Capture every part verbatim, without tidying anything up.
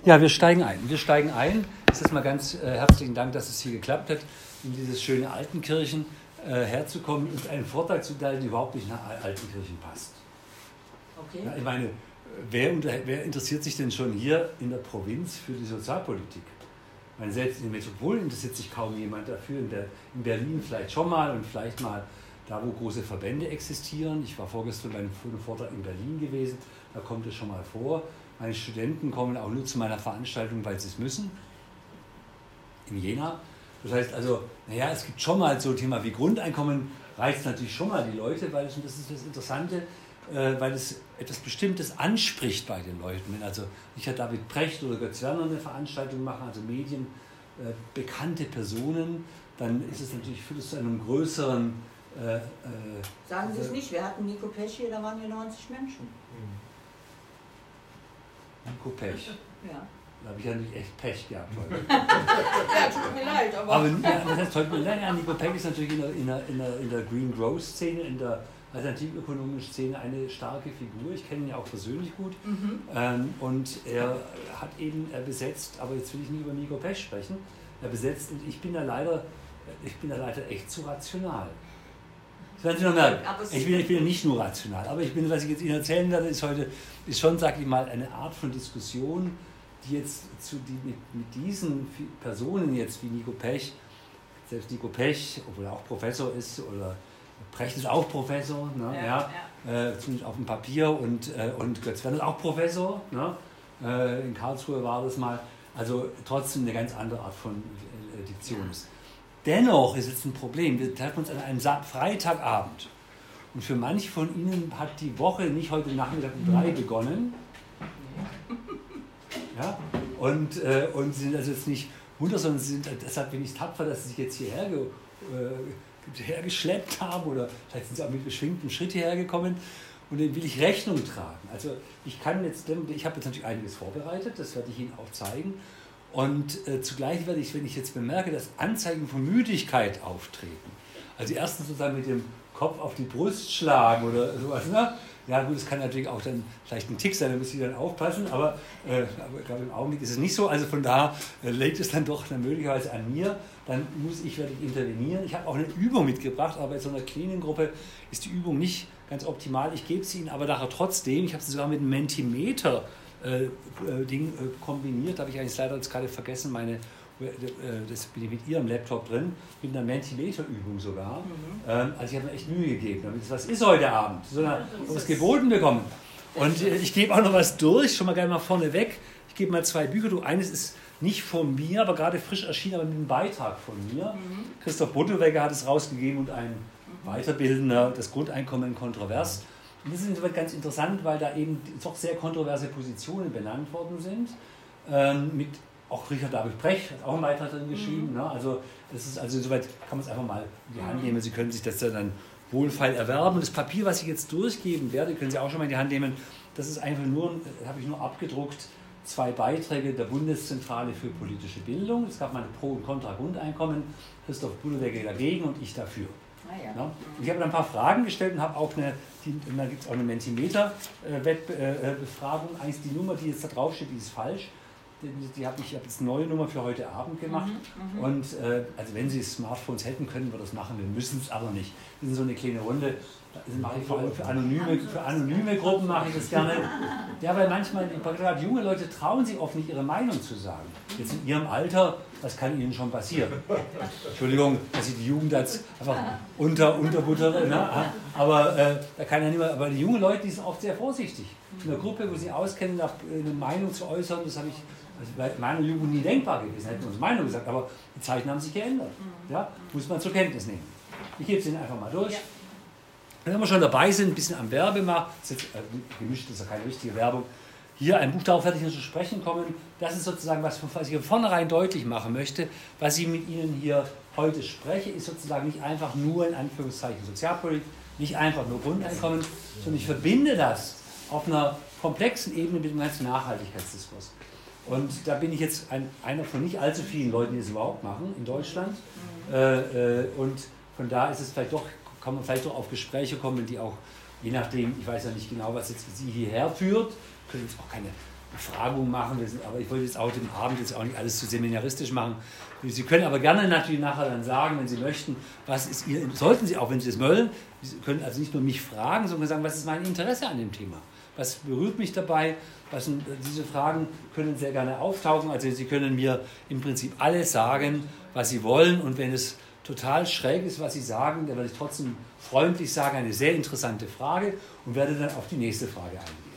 Ja, wir steigen ein. Wir steigen ein. Es ist mal ganz äh, herzlichen Dank, dass es hier geklappt hat, in dieses schöne Altenkirchen äh, herzukommen und einen Vortrag zu teilen, der überhaupt nicht nach Altenkirchen passt. Okay. Ja, ich meine, wer, unter, wer interessiert sich denn schon hier in der Provinz für die Sozialpolitik? Ich meine, selbst in den Metropolen interessiert sich kaum jemand dafür. In, der, in Berlin vielleicht schon mal und vielleicht mal da, wo große Verbände existieren. Ich war vorgestern bei einem Vortrag in Berlin gewesen, da kommt es schon mal vor. Meine Studenten kommen auch nur zu meiner Veranstaltung, weil sie es müssen, in Jena. Das heißt also, naja, es gibt schon mal so ein Thema wie Grundeinkommen, reizt natürlich schon mal die Leute, weil es, und das ist das Interessante, äh, weil es etwas Bestimmtes anspricht bei den Leuten. Wenn also Richard David Precht oder Götz Werner eine Veranstaltung machen, also Medien, äh, bekannte Personen, dann ist es natürlich, führt es zu einem größeren... Äh, äh, Sagen Sie es nicht, wir hatten Nico Pech hier, da waren hier neunzig Menschen. Mhm. Nico Pech. Ja. Da habe ich ja nicht echt Pech gehabt heute. Ja, tut mir leid, aber... Aber ja, das heißt, heute, ja, Nico Pech ist natürlich in der, in der, in der, in der Green Growth Szene, in der alternativökonomischen Szene eine starke Figur. Ich kenne ihn ja auch persönlich gut. Mhm. Ähm, und er hat eben er besetzt, aber jetzt will ich nicht über Nico Pech sprechen, er besetzt, und ich bin da leider, ich bin da leider echt zu rational. Das werden Sie noch merken. Ich bin, ich bin nicht nur rational, aber ich bin, was ich jetzt Ihnen erzählen werde, ist heute, ist schon, sag ich mal, eine Art von Diskussion, die jetzt zu die, mit, mit diesen Personen jetzt wie Nico Pech, selbst Nico Pech, obwohl er auch Professor ist, oder Precht ist auch Professor, ne, ja, ja. Äh, zumindest auf dem Papier, und, äh, und Götz Werner ist auch Professor, ne, äh, in Karlsruhe war das mal, also trotzdem eine ganz andere Art von äh, Diktion ist. Dennoch ist jetzt ein Problem, wir treffen uns an einem Freitagabend und für manche von Ihnen hat die Woche nicht heute Nachmittag um drei begonnen. Ja? Und, äh, und sie sind also jetzt nicht munter, sondern sie sind, deshalb bin ich tapfer, dass sie sich jetzt hierher ge, äh, hergeschleppt haben oder vielleicht sind sie auch mit beschwingtem Schritt hierher gekommen, und dem will ich Rechnung tragen. Also ich kann jetzt, ich habe jetzt natürlich einiges vorbereitet, das werde ich Ihnen auch zeigen. Und äh, zugleich werde ich, wenn ich jetzt bemerke, dass Anzeichen von Müdigkeit auftreten, also erstens sozusagen mit dem Kopf auf die Brust schlagen oder sowas, ne? Ja gut, das kann natürlich auch dann vielleicht ein Tick sein, da muss ich dann aufpassen, aber, äh, aber ich glaube, im Augenblick ist es nicht so, also von da äh, liegt es dann doch dann möglicherweise an mir, dann muss ich, werde ich intervenieren. Ich habe auch eine Übung mitgebracht, aber bei so einer Cleaning-Gruppe ist die Übung nicht ganz optimal, ich gebe sie Ihnen aber nachher trotzdem, ich habe sie sogar mit einem Mentimeter Äh, Ding äh, kombiniert, habe ich eigentlich leider jetzt gerade vergessen, meine, äh, das bin ich mit Ihrem Laptop drin, mit einer Mentimeter-Übung sogar. Mhm. Ähm, also ich habe mir echt Mühe gegeben, damit es was ist heute Abend, sondern was geboten bekommen. Und äh, ich gebe auch noch was durch, schon mal gerne mal vorne weg. Ich gebe mal zwei Bücher durch. Eines ist nicht von mir, aber gerade frisch erschienen, aber mit einem Beitrag von mir. Mhm. Christoph Buddelwegger hat es rausgegeben, und ein Weiterbildender, das Grundeinkommen kontrovers. Und das ist insofern ganz interessant, weil da eben doch sehr kontroverse Positionen benannt worden sind. Ähm, mit auch Richard David Precht hat auch einen Beitrag drin geschrieben. Mhm. Ne? Also, das ist, also insoweit kann man es einfach mal in die Hand nehmen. Sie können sich das dann wohlfeil erwerben. Und das Papier, was ich jetzt durchgeben werde, können Sie auch schon mal in die Hand nehmen. Das ist einfach nur, habe ich nur abgedruckt, zwei Beiträge der Bundeszentrale für politische Bildung. Es gab mal ein Pro- und Contra-Grundeinkommen. Christoph Buddelwegger dagegen und ich dafür. Ah, ja. Ja? Ich habe dann ein paar Fragen gestellt und habe auch eine, die, da gibt es auch eine Mentimeter-Befragung. Äh, Eigentlich die Nummer, die jetzt da drauf steht, die ist falsch. Die, die habe ich, ich habe jetzt eine neue Nummer für heute Abend gemacht. Mhm, mh. Und äh, also wenn Sie Smartphones hätten, können wir das machen. Wir müssen es aber nicht. Das ist so eine kleine Runde. Das mache ich vor allem für anonyme, für anonyme Gruppen mache ich das gerne. Ja, weil manchmal, gerade junge Leute trauen sich oft nicht, ihre Meinung zu sagen. Jetzt in ihrem Alter, was kann ihnen schon passieren? Entschuldigung, dass ich die Jugend als einfach unter, unterbuttere, ne? Aber äh, da kann ja nicht mehr, aber die jungen Leute, die sind oft sehr vorsichtig. In der Gruppe, wo sie auskennen, eine Meinung zu äußern, das habe ich also bei meiner Jugend nie denkbar gewesen, hätten wir uns Meinung gesagt, aber die Zeiten haben sich geändert. Ja? Muss man zur Kenntnis nehmen. Ich gebe es Ihnen einfach mal durch. Ja. Wenn wir schon dabei sind, ein bisschen am Werbe machen, das ist jetzt, äh, gemischt, das ist ja keine richtige Werbung, hier ein Buch, darauf werde ich noch zu sprechen kommen, das ist sozusagen was, was ich von vornherein deutlich machen möchte, was ich mit Ihnen hier heute spreche, ist sozusagen nicht einfach nur in Anführungszeichen Sozialpolitik, nicht einfach nur Grundeinkommen, sondern ich verbinde das auf einer komplexen Ebene mit dem ganzen Nachhaltigkeitsdiskurs. Und da bin ich jetzt ein, einer von nicht allzu vielen Leuten, die das überhaupt machen in Deutschland. Äh, äh, und von da ist es vielleicht doch, kann man vielleicht doch auf Gespräche kommen, die auch, je nachdem, ich weiß ja nicht genau, was jetzt Sie hierher führt, können jetzt auch keine Befragungen machen, wir sind, aber ich wollte jetzt auch den Abend jetzt auch nicht alles zu seminaristisch machen. Sie können aber gerne natürlich nachher dann sagen, wenn Sie möchten, was ist Ihr, sollten Sie auch, wenn Sie das wollen, Sie können also nicht nur mich fragen, sondern sagen, was ist mein Interesse an dem Thema? Was berührt mich dabei? Was sind, diese Fragen können sehr gerne auftauchen. Also Sie können mir im Prinzip alles sagen, was Sie wollen, und wenn es total schräg ist, was Sie sagen, dann werde ich trotzdem freundlich sagen, eine sehr interessante Frage, und werde dann auf die nächste Frage eingehen.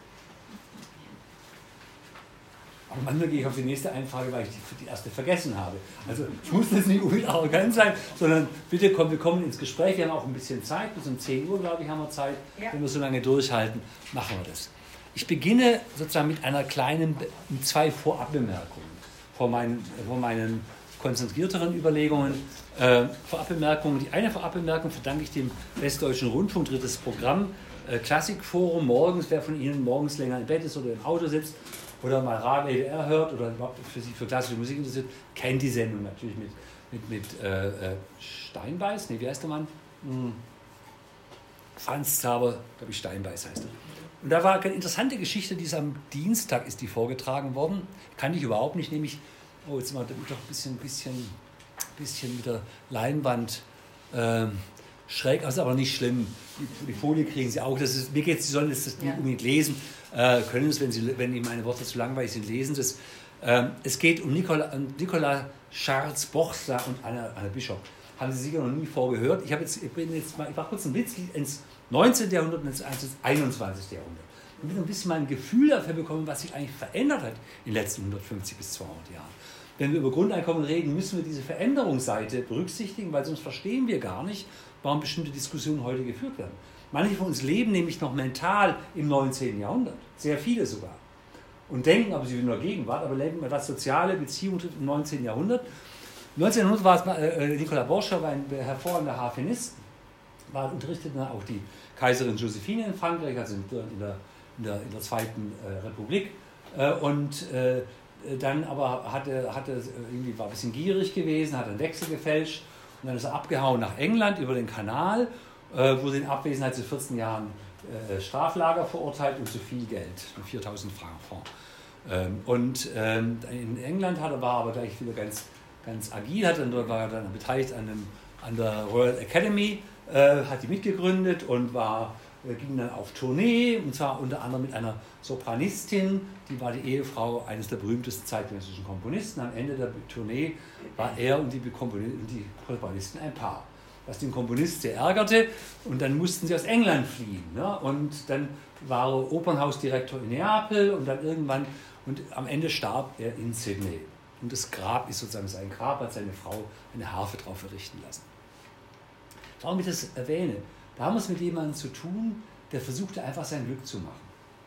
Aber manchmal gehe ich auf die nächste Einfrage, weil ich die, die erste vergessen habe. Also ich muss jetzt nicht unbedingt arrogant sein, sondern bitte kommen, wir kommen ins Gespräch. Wir haben auch ein bisschen Zeit, bis um zehn Uhr, glaube ich, haben wir Zeit. Ja. Wenn wir so lange durchhalten, machen wir das. Ich beginne sozusagen mit einer kleinen, mit zwei Vorabbemerkungen vor meinen, vor meinen konzentrierteren Überlegungen. Äh, Vorabbemerkungen. Die eine Vorabbemerkung verdanke ich dem Westdeutschen Rundfunk, drittes Programm, äh, Klassikforum, morgens, wer von Ihnen morgens länger im Bett ist oder im Auto sitzt, oder mal Radio E D R hört oder überhaupt für sich für klassische Musik interessiert, kennt die Sendung natürlich mit, mit, mit äh, Steinbeiß, nee, wie heißt der Mann? Hm. Franz Xaver, glaube ich, Steinbeiß heißt er. Und da war eine interessante Geschichte, die ist am Dienstag ist die vorgetragen worden, kannte ich überhaupt nicht, nämlich, oh, jetzt mal doch ein bisschen, bisschen, bisschen mit der Leinwand äh, schräg, also aber nicht schlimm. Die, die Folie kriegen Sie auch, das ist, mir geht es, Sie sollen das, das ja. unbedingt lesen. Äh, können es, wenn, Sie, wenn Ihnen meine Worte zu langweilig sind, lesen das. Ähm, es geht um Nicola, um Nicola Scharz-Bochsler und Anna, Anna Bischof. Haben Sie sicher noch nie vorgehört. Ich, jetzt, ich, bin jetzt mal, ich mache kurz einen Witz ins neunzehnten. Jahrhundert und ins einundzwanzigsten. Jahrhundert. Und will ein bisschen mal ein Gefühl dafür bekommen, was sich eigentlich verändert hat in den letzten hundertfünfzig bis zweihundert Jahren. Wenn wir über Grundeinkommen reden, müssen wir diese Veränderungsseite berücksichtigen, weil sonst verstehen wir gar nicht, warum bestimmte Diskussionen heute geführt werden. Manche von uns leben nämlich noch mental im neunzehnten. Jahrhundert, sehr viele sogar, und denken, aber sie sind nur Gegenwart, aber leben etwas soziale Beziehungen im neunzehnten. Jahrhundert. Im neunzehnten. Jahrhundert war es, äh, Nicola Borscher war ein hervorragender Harfenist, war unterrichtet auch die Kaiserin Josephine in Frankreich, also in der, in der, in der, in der Zweiten äh, Republik, äh, und äh, dann aber hatte, hatte irgendwie war ein bisschen gierig gewesen, hat einen Wechsel gefälscht, und dann ist er abgehauen nach England über den Kanal, äh, wurde in Abwesenheit zu vierzehn Jahren äh, Straflager verurteilt und zu viel Geld, viertausend Franken. Ähm, und ähm, in England hat er, war aber gleich wieder ganz, ganz agil, hat dann, war dann beteiligt an, dem, an der Royal Academy, äh, hat die mitgegründet und war, äh, ging dann auf Tournee, und zwar unter anderem mit einer Sopranistin, die war die Ehefrau eines der berühmtesten zeitgenössischen Komponisten. Am Ende der Tournee war er und die, Komponisten, die Sopranistin ein Paar, was den Komponisten sehr ärgerte, und dann mussten sie aus England fliehen. Ne? Und dann war er Opernhausdirektor in Neapel, und dann irgendwann, und am Ende starb er in Sydney. Und das Grab ist sozusagen sein Grab, hat seine Frau eine Harfe drauf errichten lassen. Warum ich das erwähne? Da haben wir es mit jemandem zu tun, der versuchte einfach sein Glück zu machen.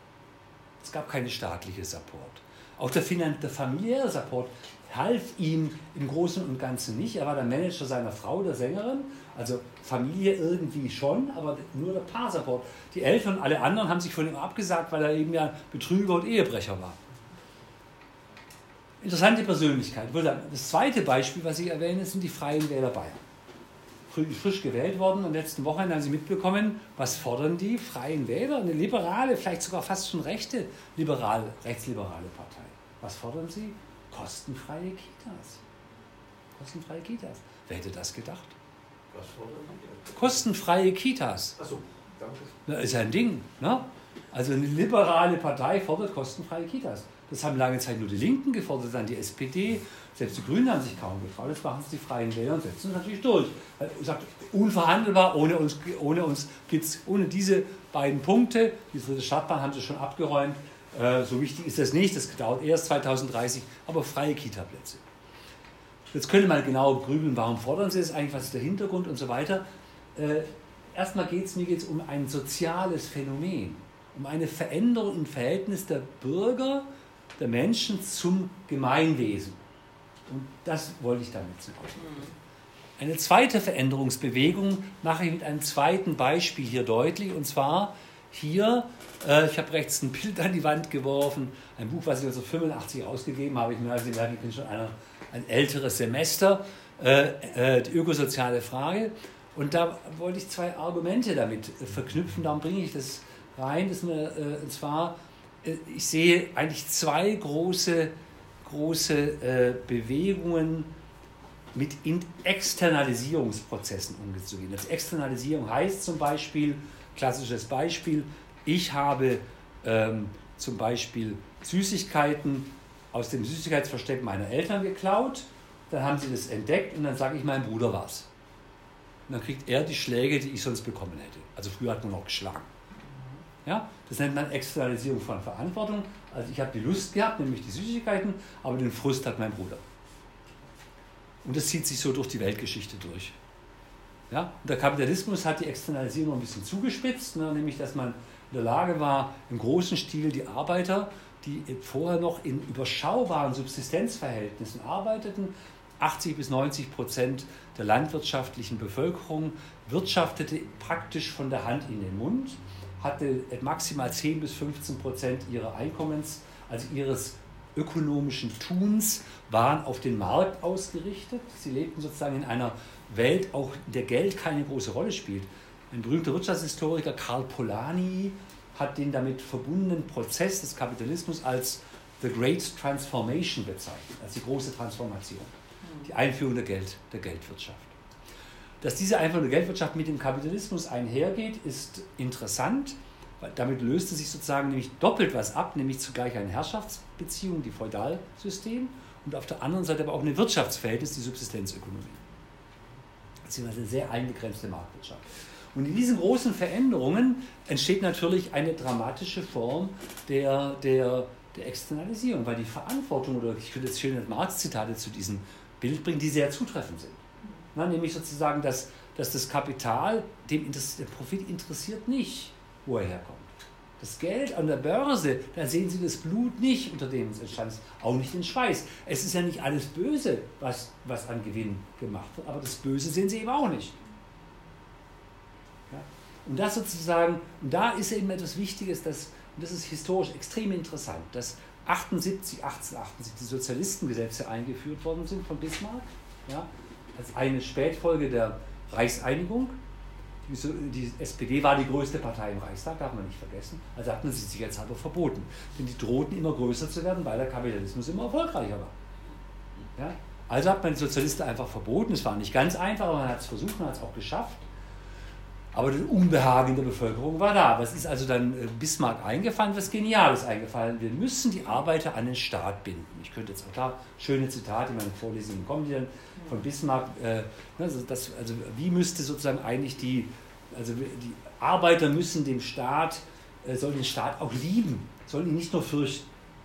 Es gab keine staatliche Support. Auch der, der familiäre Support half ihm im Großen und Ganzen nicht. Er war der Manager seiner Frau, der Sängerin, also Familie irgendwie schon, aber nur der Paarsupport. Die Eltern und alle anderen haben sich von ihm abgesagt, weil er eben ja Betrüger und Ehebrecher war. Interessante Persönlichkeit. Das zweite Beispiel, was ich erwähne, sind die Freien Wähler Bayern. Frisch gewählt worden, und letzten Wochenende haben Sie mitbekommen, was fordern die Freien Wähler? Eine liberale, vielleicht sogar fast schon rechte, liberal, rechtsliberale Partei. Was fordern sie? Kostenfreie Kitas. Kostenfreie Kitas. Wer hätte das gedacht? Was fordern die? Kostenfreie Kitas. Achso, danke. Das ist ein Ding. Ne? Also eine liberale Partei fordert kostenfreie Kitas. Das haben lange Zeit nur die Linken gefordert, dann die S P D. Selbst die Grünen haben sich kaum getraut. Jetzt machen es die Freien Wähler und setzen es natürlich durch. Ich sage, unverhandelbar, ohne uns, ohne uns gibt's, ohne diese beiden Punkte, die dritte Stadtbahn haben sie schon abgeräumt. Äh, so wichtig ist das nicht, das dauert erst zweitausenddreißig, aber freie Kita-Plätze. Jetzt könnte man genau grübeln, warum fordern sie das eigentlich, was ist der Hintergrund und so weiter. Äh, erstmal geht es, mir geht es um ein soziales Phänomen, um eine Veränderung im Verhältnis der Bürger, der Menschen zum Gemeinwesen. Und das wollte ich damit zum Ausdruck bringen. Eine zweite Veränderungsbewegung mache ich mit einem zweiten Beispiel hier deutlich. Und zwar hier, äh, ich habe rechts ein Bild an die Wand geworfen, ein Buch, was ich neunzehnhundertfünfundachtzig ausgegeben habe. Ich merke, ich bin schon einer, ein älteres Semester, äh, äh, die ökosoziale Frage. Und da wollte ich zwei Argumente damit verknüpfen. Darum bringe ich das rein. Das mir, äh, und zwar ich sehe eigentlich zwei große, große äh, Bewegungen, mit Externalisierungsprozessen umzugehen. Das Externalisierung heißt zum Beispiel, klassisches Beispiel, ich habe ähm, zum Beispiel Süßigkeiten aus dem Süßigkeitsversteck meiner Eltern geklaut, dann haben sie das entdeckt und dann sage ich, mein Bruder war's. Und dann kriegt er die Schläge, die ich sonst bekommen hätte. Also früher hat man auch geschlagen. Ja? Das nennt man Externalisierung von Verantwortung. Also ich habe die Lust gehabt, nämlich die Süßigkeiten, aber den Frust hat mein Bruder. Und das zieht sich so durch die Weltgeschichte durch. Ja? Und der Kapitalismus hat die Externalisierung noch ein bisschen zugespitzt, ne? Nämlich dass man in der Lage war, im großen Stil die Arbeiter, die vorher noch in überschaubaren Subsistenzverhältnissen arbeiteten, achtzig bis neunzig Prozent der landwirtschaftlichen Bevölkerung wirtschaftete praktisch von der Hand in den Mund, hatte maximal zehn bis fünfzehn Prozent ihrer Einkommens, also ihres ökonomischen Tuns, waren auf den Markt ausgerichtet. Sie lebten sozusagen in einer Welt, auch in der Geld keine große Rolle spielt. Ein berühmter Wirtschaftshistoriker, Karl Polanyi, hat den damit verbundenen Prozess des Kapitalismus als The Great Transformation bezeichnet, als die große Transformation, die Einführung der, Geld, der Geldwirtschaft. Dass diese Einführung der Geldwirtschaft mit dem Kapitalismus einhergeht, ist interessant, weil damit löste sich sozusagen nämlich doppelt was ab, nämlich zugleich eine Herrschaftsbeziehung, die Feudalsystem, und auf der anderen Seite aber auch ein Wirtschaftsverhältnis, die Subsistenzökonomie. Beziehungsweise eine sehr eingegrenzte Marktwirtschaft. Und in diesen großen Veränderungen entsteht natürlich eine dramatische Form der, der, der Externalisierung, weil die Verantwortung, oder ich könnte jetzt schöne Marx-Zitate zu diesem Bild bringen, die sehr zutreffend sind. Na, nämlich sozusagen, dass, dass das Kapital, dem der Profit interessiert nicht, wo er herkommt. Das Geld an der Börse, da sehen Sie das Blut nicht, unter dem es entstand ist, auch nicht den Schweiß. Es ist ja nicht alles böse, was, was an Gewinn gemacht wird, aber das Böse sehen Sie eben auch nicht. Ja? Und das sozusagen, und da ist eben etwas Wichtiges, dass, und das ist historisch extrem interessant, dass achtundsiebzig, achtzehnhundertachtundsiebzig die Sozialistengesetze eingeführt worden sind von Bismarck, ja, als eine Spätfolge der Reichseinigung. Die, die S P D war die größte Partei im Reichstag, darf man nicht vergessen, also hat man sie sicherheitshalber verboten. Denn die drohten immer größer zu werden, weil der Kapitalismus immer erfolgreicher war. Ja? Also hat man die Sozialisten einfach verboten, es war nicht ganz einfach, aber man hat es versucht, man hat es auch geschafft. Aber das Unbehagen der Bevölkerung war da. Was ist also dann Bismarck eingefallen? Was Geniales eingefallen? Wir müssen die Arbeiter an den Staat binden. Ich könnte jetzt auch da schöne Zitate in meinen Vorlesungen kommen, die dann von Bismarck, äh, also, das, also wie müsste sozusagen eigentlich die, also die Arbeiter müssen dem Staat, äh, sollen den Staat auch lieben, sollen ihn nicht nur fürchten.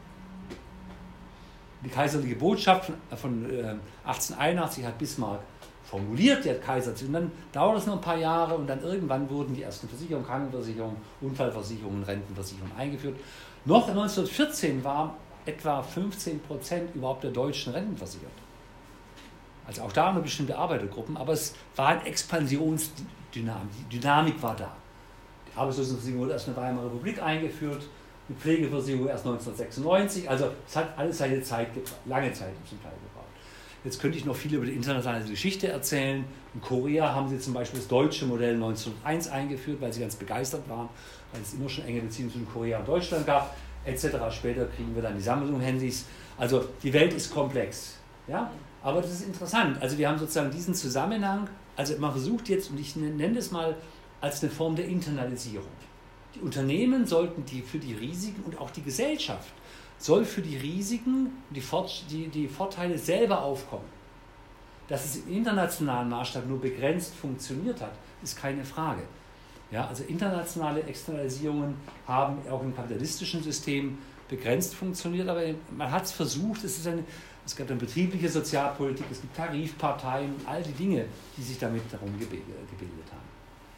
Die kaiserliche Botschaft von, von äh, achtzehnhunderteinundachtzig hat Bismarck formuliert, der Kaiser, und dann dauert es noch ein paar Jahre und dann irgendwann wurden die ersten Versicherungen, Krankenversicherungen, Unfallversicherungen, Rentenversicherungen eingeführt. Noch neunzehnhundertvierzehn waren etwa fünfzehn Prozent überhaupt der Deutschen rentenversichert. Also auch da eine bestimmte Arbeitergruppen, aber es war eine Expansionsdynamik, die Dynamik war da. Die Arbeitslosenversicherung wurde erst in der Weimarer Republik eingeführt, die Pflegeversicherung erst neunzehnhundertsechsundneunzig, also es hat alles seine Zeit gebraucht, lange Zeit zum Teil gebraucht. Jetzt könnte ich noch viel über die internationale Geschichte erzählen. In Korea haben sie zum Beispiel das deutsche Modell neunzehnhunderteins eingeführt, weil sie ganz begeistert waren, weil es immer schon enge Beziehungen zwischen Korea und Deutschland gab, et cetera. Später kriegen wir dann die Samsung-Handys. Also die Welt ist komplex. Ja? Aber das ist interessant. Also wir haben sozusagen diesen Zusammenhang, also man versucht jetzt, und ich nenne es mal als eine Form der Internalisierung. Die Unternehmen sollten die für die Risiken und auch die Gesellschaft soll für die Risiken, die, Fort, die, die Vorteile selber aufkommen. Dass es im internationalen Maßstab nur begrenzt funktioniert hat, ist keine Frage. Ja, also internationale Externalisierungen haben auch im kapitalistischen System begrenzt funktioniert, aber man hat es versucht, es, ist eine, es gab eine betriebliche Sozialpolitik, es gibt Tarifparteien und all die Dinge, die sich damit darum gebildet haben.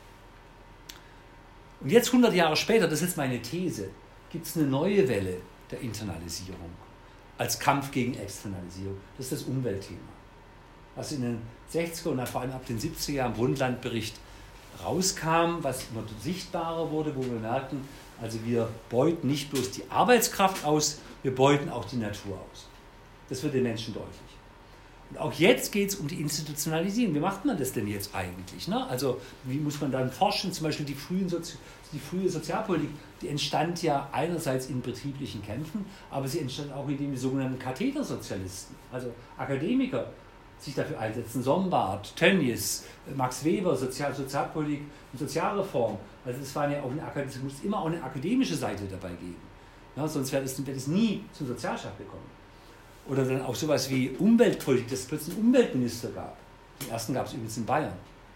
Und jetzt hundert Jahre später, das ist jetzt meine These, gibt es eine neue Welle der Internalisierung als Kampf gegen Externalisierung. Das ist das Umweltthema. Was in den sechziger und dann vor allem ab den siebziger Jahren im Brundtland-Bericht rauskam, was immer sichtbarer wurde, wo wir merkten, also wir beuten nicht bloß die Arbeitskraft aus, wir beuten auch die Natur aus. Das wird den Menschen deutlich. Und auch jetzt geht es um die Institutionalisierung. Wie macht man das denn jetzt eigentlich? Ne? Also wie muss man dann forschen? Zum Beispiel die, frühen Sozi- die frühe Sozialpolitik, die entstand ja einerseits in betrieblichen Kämpfen, aber sie entstand auch, indem die sogenannten Kathedersozialisten, also Akademiker, sich dafür einsetzen. Sombart, Tönnies, Max Weber, Sozial- Sozialpolitik und Sozialreform. Also es, waren ja auch eine, es muss immer auch eine akademische Seite dabei geben. Ja, sonst wäre es, wäre es nie zum Sozialstaat gekommen. Oder dann auch sowas wie Umweltpolitik, dass es plötzlich einen Umweltminister gab. Den ersten gab es übrigens in Bayern.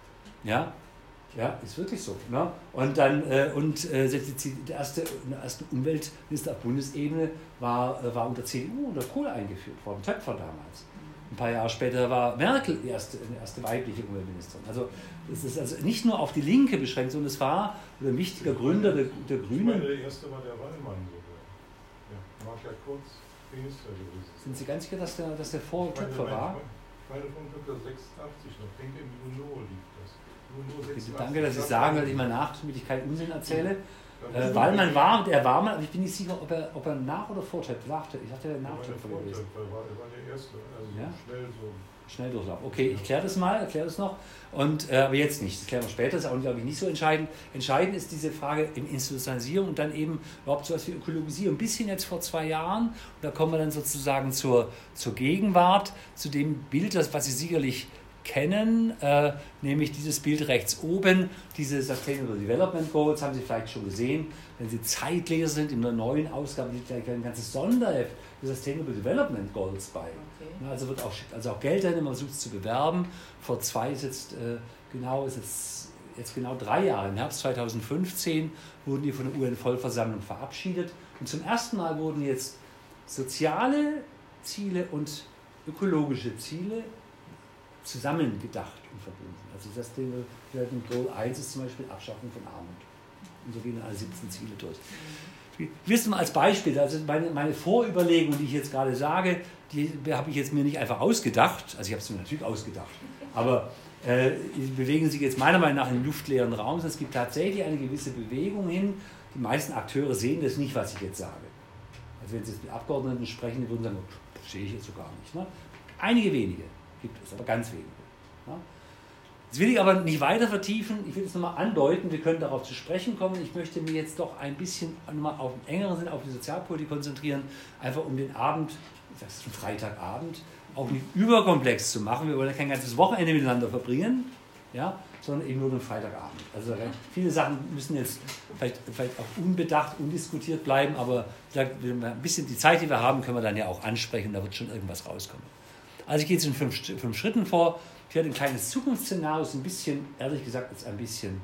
Ja, ja, ist wirklich so. Ne? Und dann äh, und äh, der erste, der erste Umweltminister auf Bundesebene war, äh, war unter C D U, unter Kohl eingeführt worden, Töpfer damals. Ein paar Jahre später war Merkel die erste, die erste weibliche Umweltministerin. Also es ist also nicht nur auf die Linke beschränkt, sondern es war ein wichtiger Gründer der, der Grünen. Ich meine, der erste war der Wallmann sogar. Ja, mag ja kurz Minister gewesen. Sind Sie ganz sicher, dass der, dass der vor Töpfer war? Ich meine von Töpfer sechsundachtzig noch. Ich denke, im UNO liegt das. UNO Bitte, danke, dass Sie sagen, dass ich mal nach, damit ich keinen Unsinn erzähle. Ja. Äh, Wallmann war, er war mal, aber ich bin nicht sicher, ob er, ob er nach oder vor Töpfer war. Ich dachte, er nach Töpfer gewesen. Er war, er war der Erste, also Ja? schnell so. Schnelldurchlauf. Okay, ich kläre das mal, erkläre das noch. Und, äh, aber jetzt nicht, das klären wir später, das ist auch, glaube ich, nicht so entscheidend. Entscheidend ist diese Frage in Institutionalisierung und dann eben überhaupt so etwas wie Ökologisierung. Bis hin jetzt vor zwei Jahren, und da kommen wir dann sozusagen zur, zur Gegenwart, zu dem Bild, das, was Sie sicherlich kennen, äh, nämlich dieses Bild rechts oben, diese Sustainable Development Goals, haben Sie vielleicht schon gesehen. Wenn Sie Zeitleser sind, in der neuen Ausgabe liegt gleich ein ganzes Sonderheft der Sustainable Development Goals bei. Okay. Also wird auch, also auch Geld dahin, man versucht es zu bewerben. Vor zwei ist jetzt äh, genau, ist jetzt, jetzt genau drei Jahre, im Herbst zweitausendfünfzehn wurden die von der U N-Vollversammlung verabschiedet. Und zum ersten Mal wurden jetzt soziale Ziele und ökologische Ziele zusammengedacht und verbunden. Also das Sustainable Goal eins ist zum Beispiel Abschaffung von Armut. Und so gehen dann alle siebzehn Ziele durch. Wir wissen mal als Beispiel, also meine, meine Vorüberlegung, die ich jetzt gerade sage, die habe ich jetzt mir nicht einfach ausgedacht, also ich habe es mir natürlich ausgedacht, aber äh, bewegen sich jetzt meiner Meinung nach in luftleeren Raum. Es gibt tatsächlich eine gewisse Bewegung hin. Die meisten Akteure sehen das nicht, was ich jetzt sage. Also wenn Sie jetzt mit Abgeordneten sprechen, die würden sagen, das sehe ich jetzt so gar nicht. Ne? Einige wenige gibt es, aber ganz wenige. Ne? Das will ich aber nicht weiter vertiefen. Ich will es nochmal andeuten, wir können darauf zu sprechen kommen. Ich möchte mich jetzt doch ein bisschen nochmal auf den engeren Sinn auf die Sozialpolitik konzentrieren, einfach um den Abend, das ist ein Freitagabend, auch nicht überkomplex zu machen. Wir wollen ja kein ganzes Wochenende miteinander verbringen, ja, sondern eben nur den Freitagabend. Also viele Sachen müssen jetzt vielleicht, vielleicht auch unbedacht, undiskutiert bleiben, aber ein bisschen die Zeit, die wir haben, können wir dann ja auch ansprechen und da wird schon irgendwas rauskommen. Also ich gehe jetzt in fünf, fünf Schritten vor. Ich werde ein kleines Zukunftsszenario, ist ein bisschen, ehrlich gesagt, jetzt ein bisschen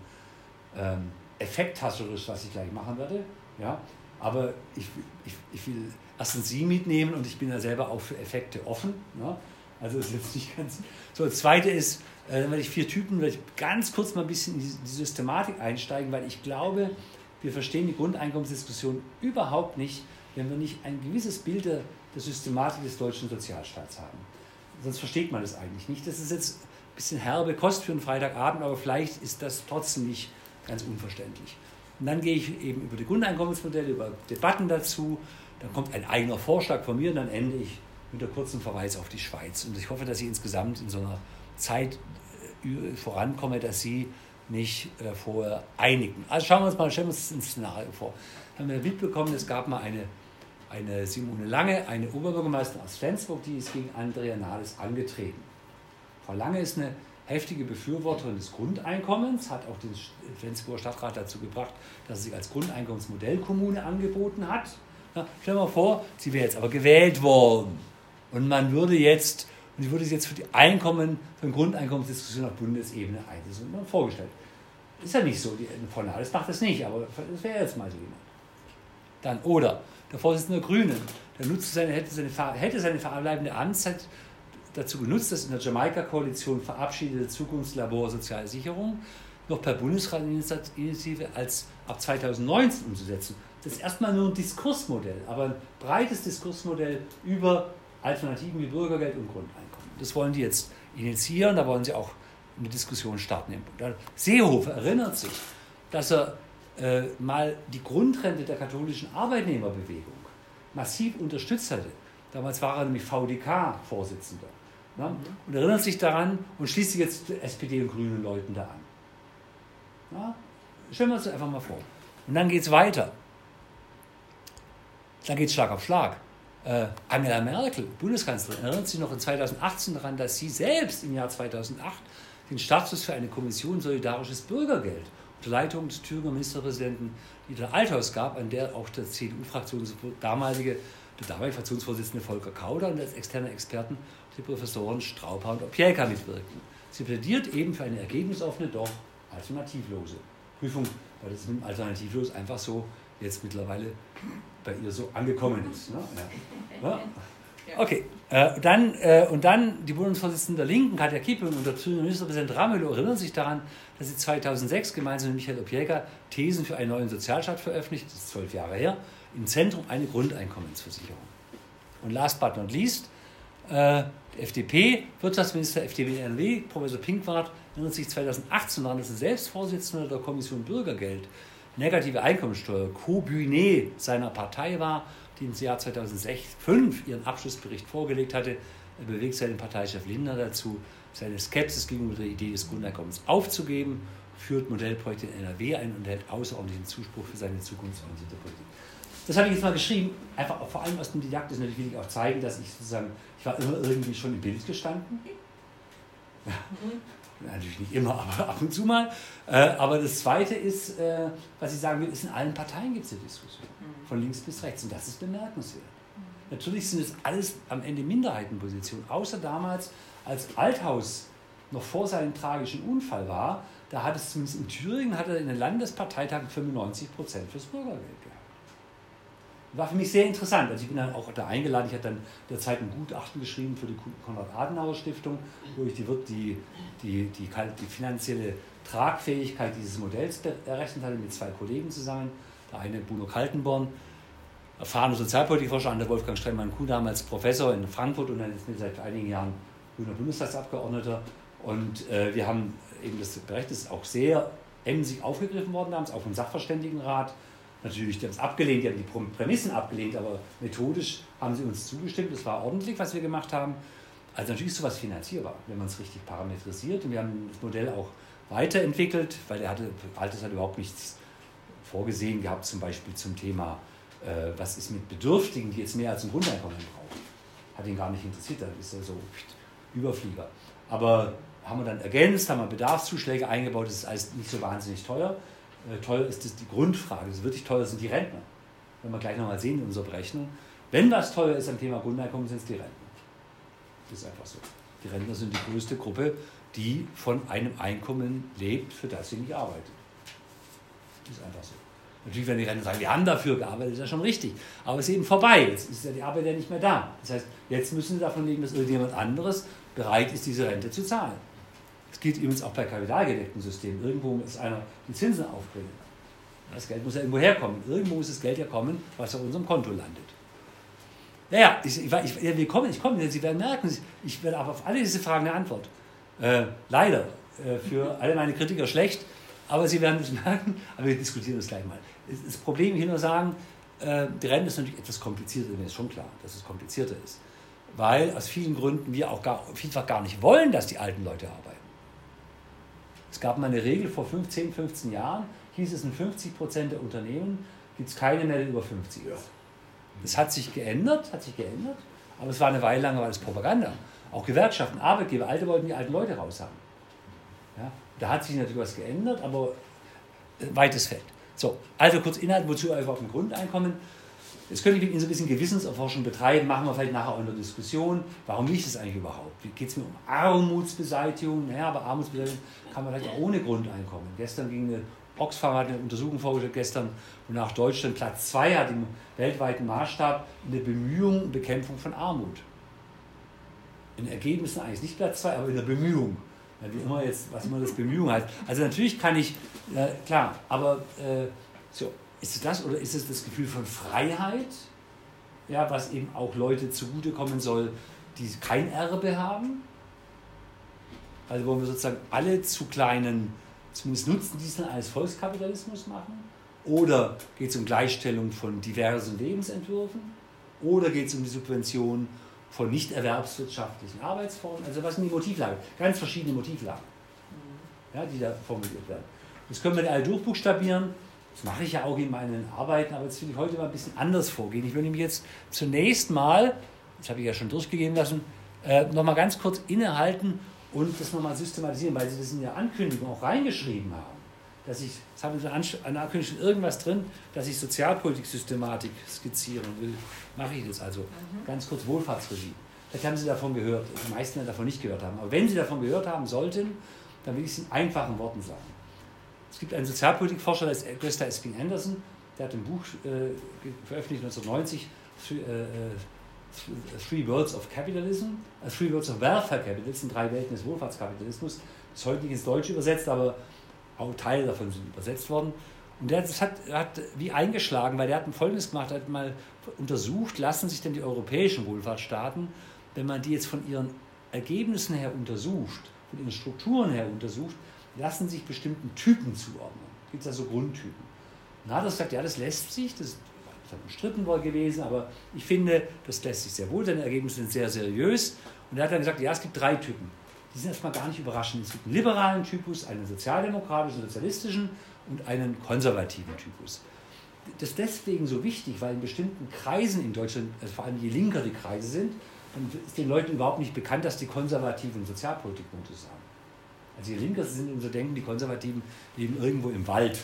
ähm, effekthascherisch, was ich gleich machen werde. Ja? Aber ich, ich, ich will erstens Sie mitnehmen und ich bin ja selber auch für Effekte offen. Ne? Also das ist jetzt nicht ganz... So, das Zweite ist, äh, dann werde ich vier Typen, werde ich ganz kurz mal ein bisschen in die, die Systematik einsteigen, weil ich glaube, wir verstehen die Grundeinkommensdiskussion überhaupt nicht, wenn wir nicht ein gewisses Bild der, der Systematik des deutschen Sozialstaats haben. Sonst versteht man das eigentlich nicht. Das ist jetzt ein bisschen herbe Kost für einen Freitagabend, aber vielleicht ist das trotzdem nicht ganz unverständlich. Und dann gehe ich eben über die Grundeinkommensmodelle, über Debatten dazu, dann kommt ein eigener Vorschlag von mir und dann ende ich mit einem kurzen Verweis auf die Schweiz. Und ich hoffe, dass ich insgesamt in so einer Zeit vorankomme, dass Sie nicht äh, vorher einigen. Also schauen wir uns mal, stellen wir uns ein Szenario vor. Haben wir mitbekommen, es gab mal eine Eine Simone Lange, eine Oberbürgermeisterin aus Flensburg, die ist gegen Andrea Nahles angetreten. Frau Lange ist eine heftige Befürworterin des Grundeinkommens, hat auch den Flensburger Stadtrat dazu gebracht, dass sie sich als Grundeinkommensmodellkommune angeboten hat. Na, stell dir mal vor, sie wäre jetzt aber gewählt worden und man würde jetzt, und sie würde sich jetzt für die Einkommen, für eine Grundeinkommensdiskussion auf Bundesebene einsetzen. Und vorgestellt. Ist ja nicht so, die Frau Nahles macht das nicht, aber das wäre jetzt mal so jemand. Dann, oder der Vorsitzende der Grünen, der nutzt seine, hätte, seine, hätte seine verbleibende Amtszeit dazu genutzt, das in der Jamaika-Koalition verabschiedete Zukunftslabor Soziale Sicherung noch per Bundesratsinitiative als ab zweitausendneunzehn umzusetzen. Das ist erstmal nur ein Diskursmodell, aber ein breites Diskursmodell über Alternativen wie Bürgergeld und Grundeinkommen. Das wollen die jetzt initiieren, da wollen sie auch eine Diskussion starten. Seehofer erinnert sich, dass er Äh, mal die Grundrente der katholischen Arbeitnehmerbewegung massiv unterstützt hatte. Damals war er nämlich V D K-Vorsitzender. Ne? Und erinnert sich daran und schließt sich jetzt S P D und grünen Leuten da an. Ja? Stellen wir uns das einfach mal vor. Und dann geht es weiter. Dann geht es Schlag auf Schlag. Äh, Angela Merkel, Bundeskanzlerin, erinnert sich noch in zweitausendachtzehn daran, dass sie selbst im Jahr zweitausendacht den Startschuss für eine Kommission Solidarisches Bürgergeld unter Leitung des Thüringer Ministerpräsidenten Dieter Althaus gab, an der auch der C D U-Fraktion damalige, der damalige Fraktionsvorsitzende Volker Kauder und als externe Experten die Professoren Strauper und Opielka mitwirkten. Sie plädiert eben für eine ergebnisoffene, doch alternativlose Prüfung, weil das mit alternativlos einfach so jetzt mittlerweile bei ihr so angekommen ist. Ne? Ja. Ja. Okay, äh, dann, äh, und dann die Bundesvorsitzende der Linken, Katja Kipping, und der Thüringer Ministerpräsident Ramelow erinnern sich daran, dass sie zweitausendsechs gemeinsam mit Michael Opielka Thesen für einen neuen Sozialstaat veröffentlicht, das ist zwölf Jahre her, im Zentrum eine Grundeinkommensversicherung. Und last but not least, äh, der F D P-Wirtschaftsminister F D P N R W, Professor Pinkwart, erinnert sich zweitausendachtzehn daran, dass er selbst Vorsitzender der Kommission Bürgergeld, negative Einkommensteuer, Co-Bühne seiner Partei war, die im Jahr zweitausendfünf ihren Abschlussbericht vorgelegt hatte. Er bewegt seinen Parteichef Lindner dazu, seine Skepsis gegenüber der Idee des Grundeinkommens aufzugeben, führt Modellprojekte in N R W ein und erhält außerordentlichen Zuspruch für seine zukunftsorientierte Politik. Das habe ich jetzt mal geschrieben, einfach auch vor allem aus dem Didaktischen, natürlich will ich auch zeigen, dass ich sozusagen, ich war immer irgendwie schon im Bild gestanden. Ja. Natürlich nicht immer, aber ab und zu mal. Äh, aber das Zweite ist, äh, was ich sagen will, ist, in allen Parteien gibt es eine Diskussion. Von links bis rechts. Und das ist bemerkenswert. Natürlich sind es alles am Ende Minderheitenpositionen. Außer damals, als Althaus noch vor seinem tragischen Unfall war, da hat es zumindest in Thüringen, hat er in den Landesparteitagen fünfundneunzig Prozent fürs Bürgergeld gehabt. War für mich sehr interessant. Also ich bin dann auch da eingeladen. Ich hatte dann derzeit ein Gutachten geschrieben für die Konrad-Adenauer-Stiftung, wo ich die, die, die, die, die finanzielle Tragfähigkeit dieses Modells errechnet hatte mit zwei Kollegen zusammen. Der eine Bruno Kaltenborn, erfahrener Sozialpolitikforscher, an der Wolfgang Stremmann-Kuhn, damals Professor in Frankfurt und dann ist mir seit einigen Jahren grüner Bundestagsabgeordneter. Und äh, wir haben eben das Bericht, das ist auch sehr emsig aufgegriffen worden damals, auch vom Sachverständigenrat. Natürlich, die haben es abgelehnt, die haben die Prämissen abgelehnt, aber methodisch haben sie uns zugestimmt. Das war ordentlich, was wir gemacht haben. Also natürlich ist sowas finanzierbar, wenn man es richtig parametrisiert. Und wir haben das Modell auch weiterentwickelt, weil er hatte, Altes hat überhaupt nichts vorgesehen gehabt, zum Beispiel zum Thema, äh, was ist mit Bedürftigen, die jetzt mehr als ein Grundeinkommen brauchen. Hat ihn gar nicht interessiert, da ist er so Überflieger. Aber haben wir dann ergänzt, haben wir Bedarfszuschläge eingebaut, das ist alles nicht so wahnsinnig teuer. Äh, teuer ist das die Grundfrage, das wirklich teuer sind die Rentner. Wenn wir gleich nochmal sehen in unserer Berechnung. Wenn was teuer ist am Thema Grundeinkommen, sind es die Rentner. Das ist einfach so. Die Rentner sind die größte Gruppe, die von einem Einkommen lebt, für das sie nicht arbeitet. Das ist einfach so. Natürlich werden die Rentner sagen, wir haben dafür gearbeitet, das ist ja schon richtig. Aber es ist eben vorbei, jetzt ist ja die Arbeit ja nicht mehr da. Das heißt, jetzt müssen sie davon leben, dass irgendjemand anderes bereit ist, diese Rente zu zahlen. Das gilt übrigens auch bei kapitalgedeckten Systemen. Irgendwo muss einer die Zinsen aufbringen. Das Geld muss ja irgendwo herkommen. Irgendwo muss das Geld ja kommen, was auf unserem Konto landet. Naja, ich, ich, ich, wir kommen, ich komme, Sie werden merken, ich werde aber auf alle diese Fragen eine Antwort. Äh, leider, äh, für alle meine Kritiker schlecht, aber Sie werden es merken, aber wir diskutieren das gleich mal. Das Problem, ich will nur sagen, äh, die Rente ist natürlich etwas komplizierter, mir ist schon klar, dass es komplizierter ist. Weil aus vielen Gründen wir auch gar, vielfach gar nicht wollen, dass die alten Leute arbeiten. Es gab mal eine Regel vor fünfzehn, fünfzehn Jahren, hieß es in fünfzig Prozent der Unternehmen gibt es keine mehr über fünfzig ist. Das hat sich geändert, hat sich geändert, aber es war eine Weile lang war das Propaganda. Auch Gewerkschaften, Arbeitgeber, Alte wollten die alten Leute raushaben. Ja, da hat sich natürlich was geändert, aber weites Feld. So, also kurz Inhalt, wozu überhaupt ein Grundeinkommen? Jetzt könnte ich mit Ihnen so ein bisschen Gewissenserforschung betreiben, machen wir vielleicht nachher auch in der Diskussion. Warum will ich das eigentlich überhaupt? Wie geht es mir um Armutsbeseitigung? Naja, aber Armutsbeseitigung kann man vielleicht auch ohne Grundeinkommen. Gestern ging eine Oxfam hat eine Untersuchung vorgestellt, gestern, wonach Deutschland Platz zwei hat im weltweiten Maßstab in der Bemühung und Bekämpfung von Armut. In Ergebnissen eigentlich nicht Platz zwei, aber in der Bemühung. Ja, wie immer jetzt, was immer das Bemühung heißt. Also natürlich kann ich, äh, klar, aber äh, so, ist es das oder ist es das Gefühl von Freiheit, ja, was eben auch Leute zugutekommen soll, die kein Erbe haben? Also wollen wir sozusagen alle zu kleinen, zumindest Nutznießen eines Volkskapitalismus machen? Oder geht es um Gleichstellung von diversen Lebensentwürfen? Oder geht es um die Subvention von nicht erwerbswirtschaftlichen Arbeitsformen. Also was sind die Motivlagen? Ganz verschiedene Motivlagen, ja, die da formuliert werden. Das können wir alle durchbuchstabieren. Das mache ich ja auch in meinen Arbeiten, aber jetzt will ich heute mal ein bisschen anders vorgehen. Ich will nämlich jetzt zunächst mal, das habe ich ja schon durchgegeben lassen, äh, nochmal ganz kurz innehalten und das nochmal systematisieren, weil Sie das in der Ankündigung auch reingeschrieben haben. Dass ich, das haben Sie an der Ankündigung irgendwas drin, dass ich Sozialpolitik-Systematik skizzieren will. Mache ich das also. Mhm. Ganz kurz Wohlfahrtsregie. Vielleicht haben Sie davon gehört, die meisten davon nicht gehört haben. Aber wenn Sie davon gehört haben sollten, dann will ich es in einfachen Worten sagen. Es gibt einen Sozialpolitikforscher, der ist Gösta Esping Anderson, der hat ein Buch äh, veröffentlicht neunzehnhundertneunzig, Three, äh, Three Worlds of Capitalism, äh, Three Worlds of Welfare Capitalism, drei Welten des Wohlfahrtskapitalismus. Das ist heute nicht ins Deutsche übersetzt, aber auch Teile davon sind übersetzt worden. Und der das hat, hat wie eingeschlagen, weil der hat Folgendes gemacht, er hat mal untersucht, lassen sich denn die europäischen Wohlfahrtsstaaten, wenn man die jetzt von ihren Ergebnissen her untersucht, von ihren Strukturen her untersucht, lassen sich bestimmten Typen zuordnen. Es gibt also Grundtypen. Und da hat er gesagt, ja, das lässt sich, das ist umstritten wohl gewesen, aber ich finde, das lässt sich sehr wohl, seine Ergebnisse sind sehr seriös. Und er hat dann gesagt, ja, es gibt drei Typen. Die sind erstmal gar nicht überraschend. Es gibt einen liberalen Typus, einen sozialdemokratischen, sozialistischen und einen konservativen Typus. Das ist deswegen so wichtig, weil in bestimmten Kreisen in Deutschland, also vor allem je linker die Kreise sind, dann ist den Leuten überhaupt nicht bekannt, dass die Konservativen Sozialpolitik Gutes haben. Also je linker sie sind, umso denken die Konservativen leben irgendwo im Wald.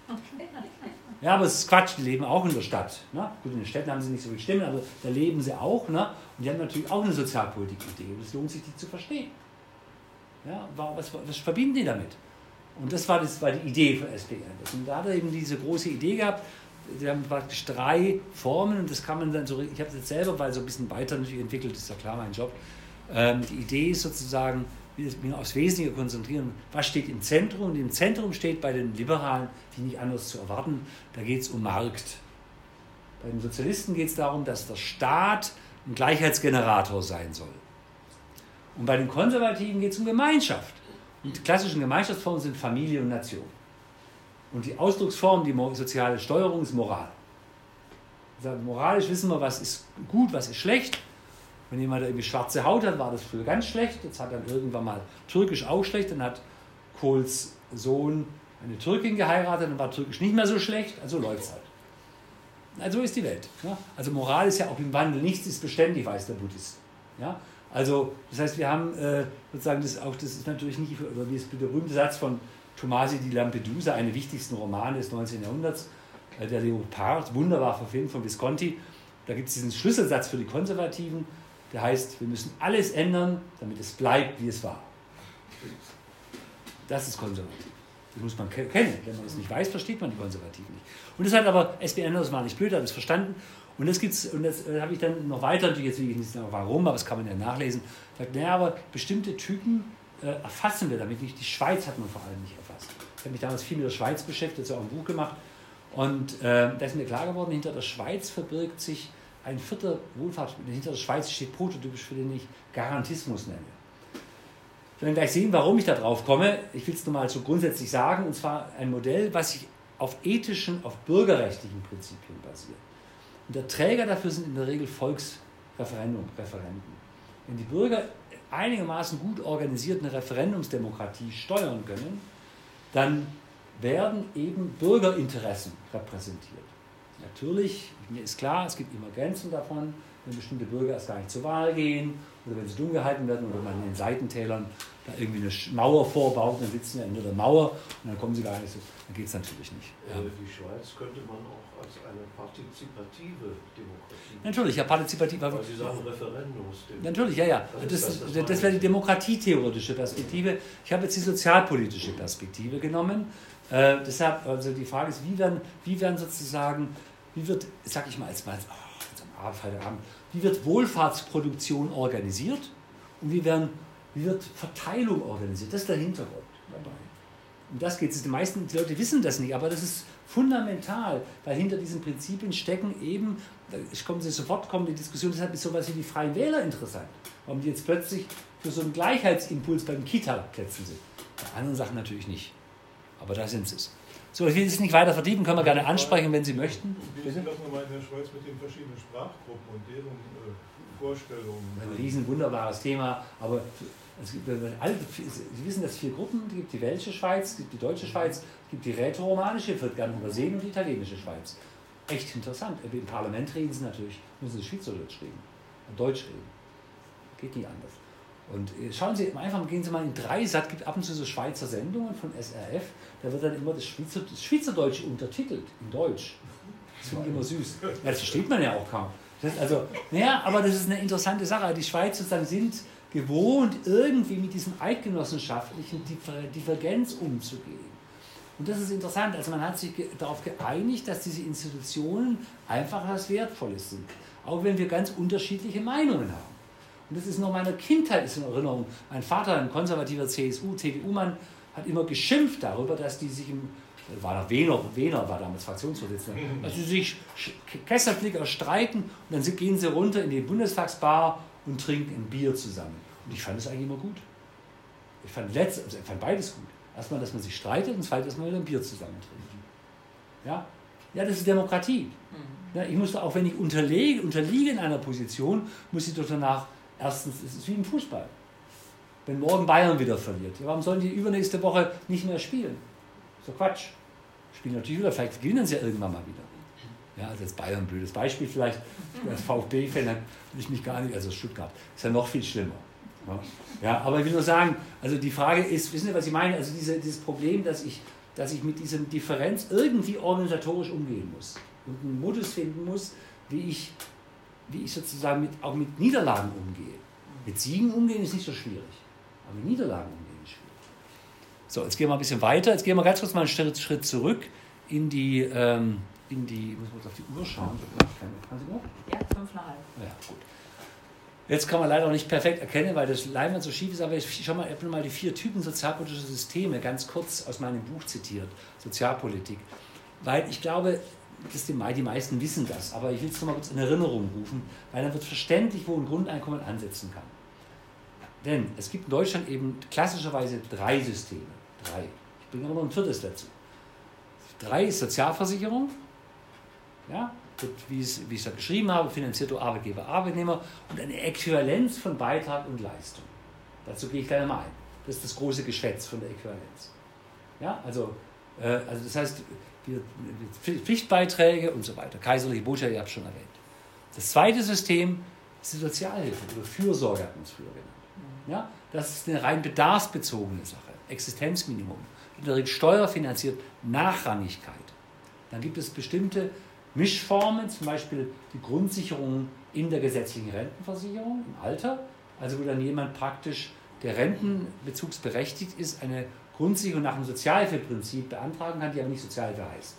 Ja, aber es ist Quatsch, die leben auch in der Stadt. Ne? Gut, in den Städten haben sie nicht so viel Stimmen, aber da leben sie auch. Ne? Und die haben natürlich auch eine Sozialpolitik-Idee. Und es lohnt sich, die zu verstehen. Ja, was, was verbinden die damit? Und das war, das war die Idee von S P N. Und da hat er eben diese große Idee gehabt, die haben praktisch drei Formen und das kann man dann so, ich habe es jetzt selber, weil so ein bisschen weiter natürlich entwickelt, ist ja klar mein Job. Ähm, die Idee ist sozusagen, wir müssen aufs Wesentliche konzentrieren, was steht im Zentrum? Und im Zentrum steht bei den Liberalen, wie nicht anders zu erwarten, da geht es um Markt. Bei den Sozialisten geht es darum, dass der Staat ein Gleichheitsgenerator sein soll. Und bei den Konservativen geht es um Gemeinschaft. Und die klassischen Gemeinschaftsformen sind Familie und Nation. Und die Ausdrucksform, die soziale Steuerung, ist Moral. Also moralisch wissen wir, was ist gut, was ist schlecht. Wenn jemand irgendwie schwarze Haut hat, war das früher ganz schlecht. Jetzt hat dann irgendwann mal Türkisch auch schlecht. Dann hat Kohls Sohn eine Türkin geheiratet, dann war Türkisch nicht mehr so schlecht. Also läuft es halt. Also so ist die Welt. Ja? Also Moral ist ja auch im Wandel. Nichts ist beständig, weiß der Buddhist. Ja? Also das heißt, wir haben äh, sozusagen das auch, das ist natürlich nicht, oder wie ist der berühmte Satz von Tomasi di Lampedusa, einer der wichtigsten Romane des neunzehnten Jahrhunderts, äh, der Leopard, wunderbar verfilmt von Visconti. Da gibt es diesen Schlüsselsatz für die Konservativen, der heißt, wir müssen alles ändern, damit es bleibt, wie es war. Das ist konservativ. Das muss man kennen. Wenn man das nicht weiß, versteht man die Konservativen nicht. Und das hat aber S B N, das war nicht blöd, hat es verstanden. Und das gibt's, und das äh, habe ich dann noch weiter, natürlich jetzt will ich nicht sagen, warum, aber das kann man ja nachlesen. Sagt, naja, aber bestimmte Typen äh, erfassen wir damit nicht. Die Schweiz hat man vor allem nicht erfasst. Ich habe mich damals viel mit der Schweiz beschäftigt, das auch ein Buch gemacht. Und äh, da ist mir klar geworden, hinter der Schweiz verbirgt sich ein vierter Wohlfahrt. Hinter der Schweiz steht prototypisch, für den ich Garantismus nenne. Wir werden gleich sehen, warum ich da drauf komme. Ich will es nur mal so grundsätzlich sagen, und zwar ein Modell, was sich auf ethischen, auf bürgerrechtlichen Prinzipien basiert. Und der Träger dafür sind in der Regel Volksreferendum, Referenden. Wenn die Bürger einigermaßen gut organisiert eine Referendumsdemokratie steuern können, dann werden eben Bürgerinteressen repräsentiert. Natürlich, mir ist klar, es gibt immer Grenzen davon, wenn bestimmte Bürger erst gar nicht zur Wahl gehen oder wenn sie dumm gehalten werden oder man in den Seitentälern da irgendwie eine Mauer vorbaut, dann sitzen sie hinter der Mauer und dann kommen sie gar nicht so. Dann geht es natürlich nicht. Ja. Die Schweiz könnte man auch als eine partizipative Demokratie. Natürlich, ja, partizipativ. Weil Sie sagen Referendumsdemokratie. Natürlich, ja, ja. Das, das, das, das wäre die demokratietheoretische Perspektive. Ich habe jetzt die sozialpolitische Perspektive genommen. Äh, deshalb, also die Frage ist, wie werden, wie werden sozusagen, wie wird, sag ich mal, als, als, oh, als am Abend, wie wird Wohlfahrtsproduktion organisiert und wie, werden, wie wird Verteilung organisiert? Das ist der Hintergrund dabei. Und das geht es. Die meisten die Leute wissen das nicht, aber das ist fundamental, weil hinter diesen Prinzipien stecken eben, ich komme sofort kommen die Diskussion, deshalb ist sowas wie die Freien Wähler interessant, warum die jetzt plötzlich für so einen Gleichheitsimpuls beim Kita-Plätzen sind. Bei anderen Sachen natürlich nicht, aber da sind sie es. So, ich will es nicht weiter vertiefen, können wir gerne ansprechen, wenn Sie möchten. Wie ist das nochmal in der Schweiz mit den verschiedenen Sprachgruppen und deren... Äh Vorstellung. Ein riesen wunderbares Thema, aber es gibt, alle, Sie wissen, dass es vier Gruppen gibt: die welsche Schweiz, es gibt die deutsche Schweiz, es gibt die rätoromanische, wird gerne übersehen, und die italienische Schweiz. Echt interessant. Im Parlament reden Sie natürlich, müssen Sie Schweizerdeutsch reden, Deutsch reden. Geht nicht anders. Und schauen Sie, einfach gehen Sie mal in Dreisat, es gibt ab und zu so Schweizer Sendungen von S R F, da wird dann immer das, Schweizer, das Schweizerdeutsche untertitelt, in Deutsch. Das finde ich immer süß. Ja, das versteht man ja auch kaum. Das also, naja, aber das ist eine interessante Sache. Die Schweizer sozusagen sind gewohnt, irgendwie mit diesem eidgenossenschaftlichen Divergenz umzugehen. Und das ist interessant. Also man hat sich darauf geeinigt, dass diese Institutionen einfach was Wertvolles sind. Auch wenn wir ganz unterschiedliche Meinungen haben. Und das ist noch meiner Kindheit ist in Erinnerung. Mein Vater, ein konservativer C S U, C D U-Mann, hat immer geschimpft darüber, dass die sich im, war der Wehner, Wehner war damals Fraktionsvorsitzender, dass sie sich Kesselflicker streiten und dann gehen sie runter in die Bundestagsbar und trinken ein Bier zusammen. Und ich fand das eigentlich immer gut. Ich fand, letzt, also ich fand beides gut. Erstmal, dass man sich streitet und zweitens, dass man wieder ein Bier zusammen trinkt. Ja? Ja, das ist Demokratie. Ja, ich muss auch, wenn ich unterlege, unterliege in einer Position, muss ich doch danach, erstens, es ist wie im Fußball. Wenn morgen Bayern wieder verliert, ja, warum sollen die übernächste Woche nicht mehr spielen? So Quatsch. Spielen natürlich wieder, vielleicht gewinnen sie ja irgendwann mal wieder. Ja, also jetzt Bayern, blödes Beispiel vielleicht. Als VfB-Fan will ich mich gar nicht, also Stuttgart, ist ja noch viel schlimmer. Ja, ja, aber ich will nur sagen, also die Frage ist, wissen Sie, was ich meine? Also diese, dieses Problem, dass ich, dass ich mit diesem Differenz irgendwie organisatorisch umgehen muss und einen Modus finden muss, wie ich, wie ich sozusagen mit, auch mit Niederlagen umgehe. Mit Siegen umgehen ist nicht so schwierig, aber mit Niederlagen umgehen ist schwierig. So, jetzt gehen wir ein bisschen weiter. Jetzt gehen wir ganz kurz mal einen Schritt, Schritt zurück in die, ähm, in die, muss man auf die Uhr schauen. Kann Sie noch? Ja, fünf nach halb. Ja, gut. Jetzt kann man leider auch nicht perfekt erkennen, weil das Leinwand so schief ist, aber ich schau mal, ich habe mal die vier Typen sozialpolitischer Systeme ganz kurz aus meinem Buch zitiert, Sozialpolitik. Weil ich glaube, dass die, die meisten wissen das, aber ich will es noch mal kurz in Erinnerung rufen, weil dann wird verständlich, wo ein Grundeinkommen ansetzen kann. Denn es gibt in Deutschland eben klassischerweise drei Systeme. Drei. Ich bringe aber noch ein viertes dazu. Drei ist Sozialversicherung, ja, wie, es, wie ich es da geschrieben habe, finanziert durch Arbeitgeber, Arbeitnehmer und eine Äquivalenz von Beitrag und Leistung. Dazu gehe ich gleich mal ein. Das ist das große Geschwätz von der Äquivalenz. Ja, also, äh, also das heißt, wir, Pflichtbeiträge und so weiter. Kaiserliche Botschaft, ihr habt es schon erwähnt. Das zweite System ist die Sozialhilfe oder Fürsorge, hat man es früher genannt. Ja, das ist eine rein bedarfsbezogene Sache. Existenzminimum. In der Regel steuerfinanziert, Nachrangigkeit. Dann gibt es bestimmte Mischformen, zum Beispiel die Grundsicherung in der gesetzlichen Rentenversicherung im Alter, also wo dann jemand praktisch, der rentenbezugsberechtigt ist, eine Grundsicherung nach dem Sozialhilfeprinzip beantragen kann, die aber nicht Sozialhilfe heißt.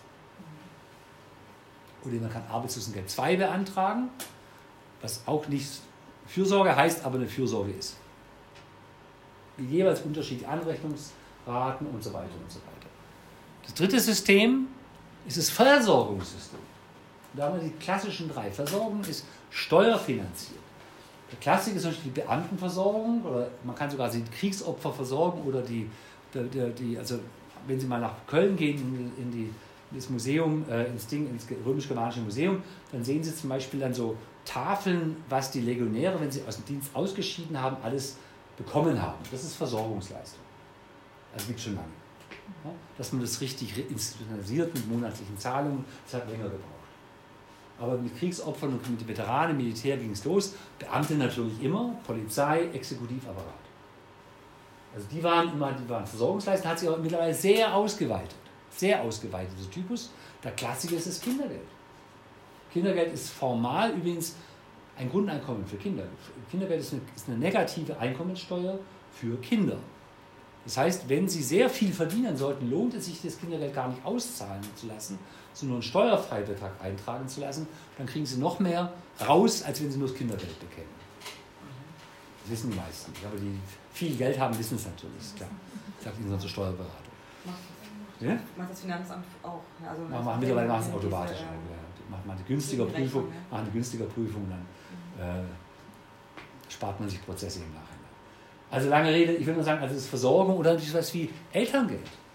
Oder man kann Arbeitslosengeld zwei beantragen, was auch nicht Fürsorge heißt, aber eine Fürsorge ist. Jeweils unterschiedliche Anrechnungsraten und so weiter und so weiter. Das dritte System ist das Versorgungssystem. Da haben wir die klassischen drei. Versorgung ist steuerfinanziert. Der Klassiker ist zum Beispiel die Beamtenversorgung, oder man kann sogar die Kriegsopfer versorgen, oder die, die, die also wenn Sie mal nach Köln gehen, in, in, die, in das Museum, äh, ins Ding, ins römisch-germanische Museum, dann sehen Sie zum Beispiel dann so Tafeln, was die Legionäre, wenn sie aus dem Dienst ausgeschieden haben, alles bekommen haben. Das ist Versorgungsleistung. Das gibt schon lange. Ja, dass man das richtig institutionalisiert mit monatlichen Zahlungen, das hat länger gebraucht. Aber mit Kriegsopfern und mit Veteranen, Militär ging es los. Beamte natürlich immer, Polizei, Exekutivapparat. Also die waren immer, die waren Versorgungsleistung, hat sich aber mittlerweile sehr ausgeweitet. Sehr ausgeweitet, dieser Typus. Der Klassiker ist das Kindergeld. Kindergeld ist formal übrigens ein Grundeinkommen für Kinder. Kindergeld ist eine, ist eine negative Einkommenssteuer für Kinder. Das heißt, wenn Sie sehr viel verdienen sollten, lohnt es sich, das Kindergeld gar nicht auszahlen zu lassen, sondern einen Steuerfreibetrag eintragen zu lassen. Dann kriegen Sie noch mehr raus, als wenn Sie nur das Kindergeld bekämen. Das wissen die meisten. Aber die viel Geld haben, wissen es natürlich. Ist klar. Sagt Ihnen unsere Steuerberatung. Macht, ja? Macht das Finanzamt auch? Also machen, machen, mittlerweile machen sie es automatisch. Diese, äh, machen eine günstige Prüfung, ja. machen eine günstige Prüfung, dann äh, spart man sich Prozesse im Nachhinein. Also lange Rede, ich will nur sagen, also das ist Versorgung oder natürlich was wie Elterngeld.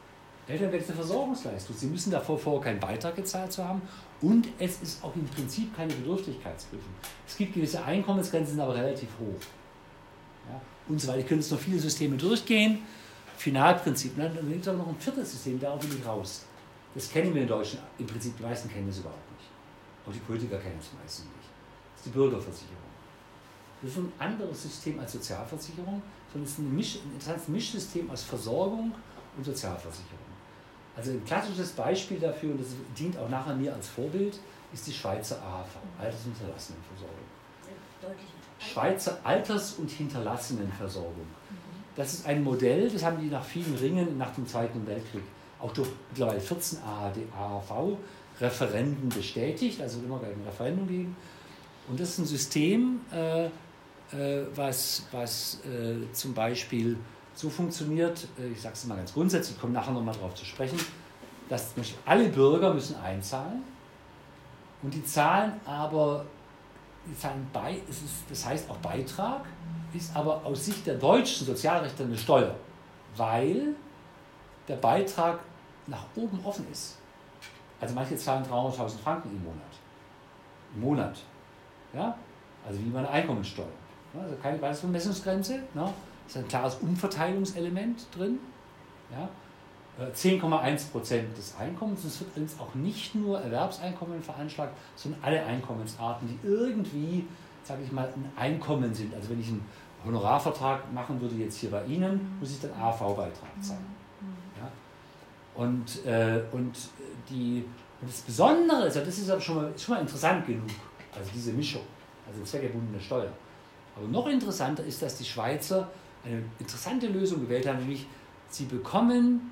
Eltern werden eine Versorgungsleistung. Sie müssen davor vorher keinen Beitrag gezahlt zu haben und es ist auch im Prinzip keine Bedürftigkeitsprüfung. Es gibt gewisse Einkommensgrenzen, sind aber relativ hoch. Ja, und so weiter. Ich könnte jetzt noch viele Systeme durchgehen. Finalprinzip. Dann gibt es aber noch ein viertes System, darauf bin ich raus. Das kennen wir in Deutschland. Im Prinzip, die meisten kennen das überhaupt nicht. Auch die Politiker kennen es meistens nicht. Das ist die Bürgerversicherung. Das ist ein anderes System als Sozialversicherung, sondern es ist ein, Misch, ein interessantes Mischsystem aus Versorgung und Sozialversicherung. Also ein klassisches Beispiel dafür, und das dient auch nachher mir als Vorbild, ist die Schweizer A H V, Alters- und Hinterlassenenversorgung. Schweizer Alters- und Hinterlassenenversorgung. Das ist ein Modell, das haben die nach vielen Ringen nach dem Zweiten Weltkrieg auch durch mittlerweile vierzehn A H V-Referenden bestätigt, also immer gleich ein Referendum geben. Und das ist ein System, äh, äh, was, was äh, zum Beispiel so funktioniert, äh, ich sage es mal ganz grundsätzlich, ich komme nachher nochmal darauf zu sprechen, dass zum Beispiel alle Bürger müssen einzahlen und die zahlen aber, die zahlen bei, es ist, das heißt auch Beitrag, ist aber aus Sicht der deutschen Sozialrechte eine Steuer, weil der Beitrag nach oben offen ist. Also manche zahlen dreihunderttausend Franken im Monat. Im Monat. Ja? Also wie bei einer Einkommensteuer. Also keine Bemessungsgrenze. Ne? Ist ein klares Umverteilungselement drin. Ja? zehn Komma eins Prozent des Einkommens. Es wird übrigens auch nicht nur Erwerbseinkommen veranschlagt, sondern alle Einkommensarten, die irgendwie, sage ich mal, ein Einkommen sind. Also wenn ich einen Honorarvertrag machen würde jetzt hier bei Ihnen, muss ich dann A H V-Beitrag zahlen. Ja? Und, äh, und, die, und das Besondere ist, das ist aber schon mal, schon mal interessant genug, also diese Mischung, also zweckgebundene Steuer. Aber noch interessanter ist, dass die Schweizer eine interessante Lösung gewählt haben, nämlich sie bekommen,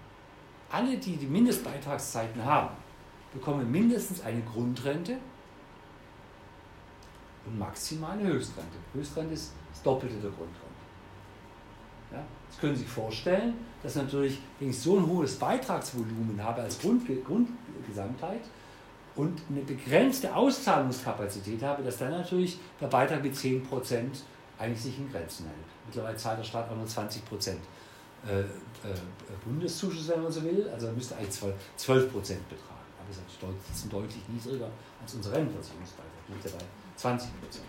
alle, die die Mindestbeitragszeiten haben, bekommen mindestens eine Grundrente und maximal eine Höchstrente. Höchstrente ist das Doppelte der Grundrente. Ja? Das können Sie sich vorstellen, dass natürlich, wenn ich so ein hohes Beitragsvolumen habe als Grund, Grundgesamtheit und eine begrenzte Auszahlungskapazität habe, dass dann natürlich der Beitrag mit zehn Prozent eigentlich sich in Grenzen hält. Mittlerweile zahlt der Staat auch nur zwanzig Prozent äh, äh, Bundeszuschuss, wenn man so will, also er müsste eigentlich zwölf Prozent betragen. Aber das ist deutlich niedriger als unser Rentenversicherungsbeitrag, liegt ja bei zwanzig Prozent.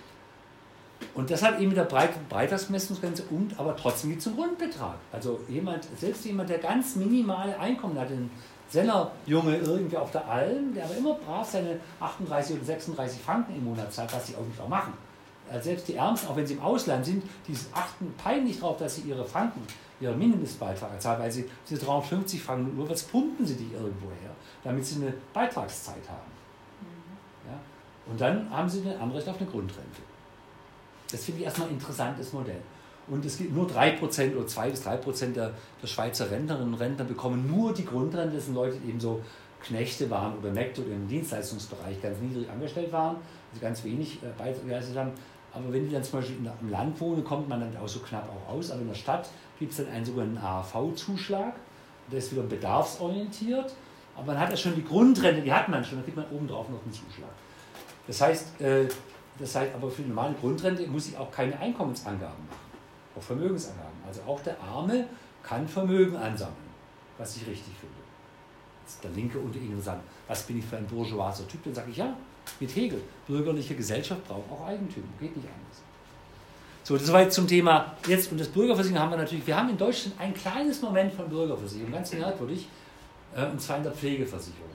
Und das hat eben mit der Beitragsmessungsgrenze und aber trotzdem geht zum Grundbetrag. Also jemand, selbst jemand, der ganz minimale Einkommen hat, ein Sennerjunge irgendwie auf der Alm, der aber immer brav seine achtunddreißig oder sechsunddreißig Franken im Monat zahlt, was sie auch nicht auch machen. Also selbst die Ärmsten, auch wenn sie im Ausland sind, die achten peinlich darauf, dass sie ihre Franken, ihren Mindestbeitrag zahlen, weil sie diese dreihundertfünfzig Franken, nur was pumpen sie die irgendwo her, damit sie eine Beitragszeit haben. Ja? Und dann haben sie ein Anrecht auf eine Grundrente. Das finde ich erstmal ein interessantes Modell. Und es gibt nur drei Prozent oder zwei bis drei Prozent der, der Schweizer Rentnerinnen und Rentner bekommen nur die Grundrente. Das sind Leute, die eben so Knechte waren oder Mägde oder im Dienstleistungsbereich ganz niedrig angestellt waren, also ganz wenig äh, Beitrag geleistet haben. Aber wenn die dann zum Beispiel im Land wohnen, kommt man dann auch so knapp auch aus. Aber in der Stadt gibt es dann einen sogenannten A H V-Zuschlag. Der ist wieder bedarfsorientiert. Aber man hat ja schon die Grundrente, die hat man schon, da kriegt man obendrauf noch einen Zuschlag. Das heißt, äh, das heißt, aber für die normale Grundrente muss ich auch keine Einkommensangaben machen. Auch Vermögensangaben. Also auch der Arme kann Vermögen ansammeln, was ich richtig finde. Jetzt der Linke unter Ihnen sagt, was bin ich für ein bourgeoiser Typ? Dann sage ich, ja, mit Hegel. Bürgerliche Gesellschaft braucht auch Eigentum. Geht nicht anders. So, das war jetzt zum Thema jetzt. Und das Bürgerversicherung haben wir natürlich, wir haben in Deutschland ein kleines Moment von Bürgerversicherung, ganz merkwürdig, äh, und zwar in der Pflegeversicherung.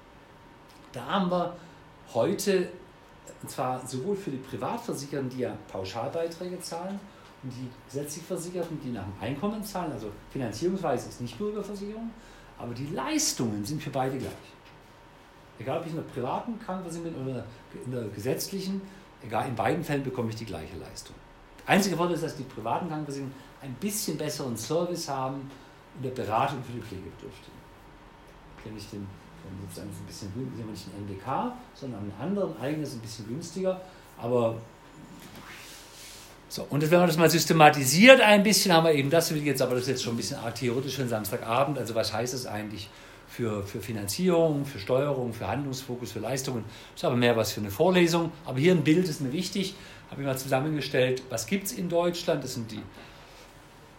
Da haben wir heute, und zwar sowohl für die Privatversicherten, die ja Pauschalbeiträge zahlen, und die gesetzlich Versicherten, die nach dem Einkommen zahlen, also Finanzierungsweise ist nicht Bürgerversicherung, aber die Leistungen sind für beide gleich. Egal, ob ich in der privaten Krankenversicherung bin oder in der gesetzlichen, egal, in beiden Fällen bekomme ich die gleiche Leistung. Der einzige Vorteil ist, dass die privaten Krankenversicherungen ein bisschen besseren Service haben in der Beratung für die Pflegebedürftigen. Kenne ich den, sozusagen ein bisschen, nicht ein N D K, sondern einen anderen eigenes, ein bisschen günstiger, aber so, und wenn man das mal systematisiert ein bisschen, haben wir eben das, jetzt, aber das ist jetzt schon ein bisschen theoretisch für den Samstagabend, also was heißt das eigentlich für, für Finanzierung, für Steuerung, für Handlungsfokus, für Leistungen, das ist aber mehr was für eine Vorlesung, aber hier ein Bild ist mir wichtig, habe ich mal zusammengestellt, was gibt es in Deutschland, das sind die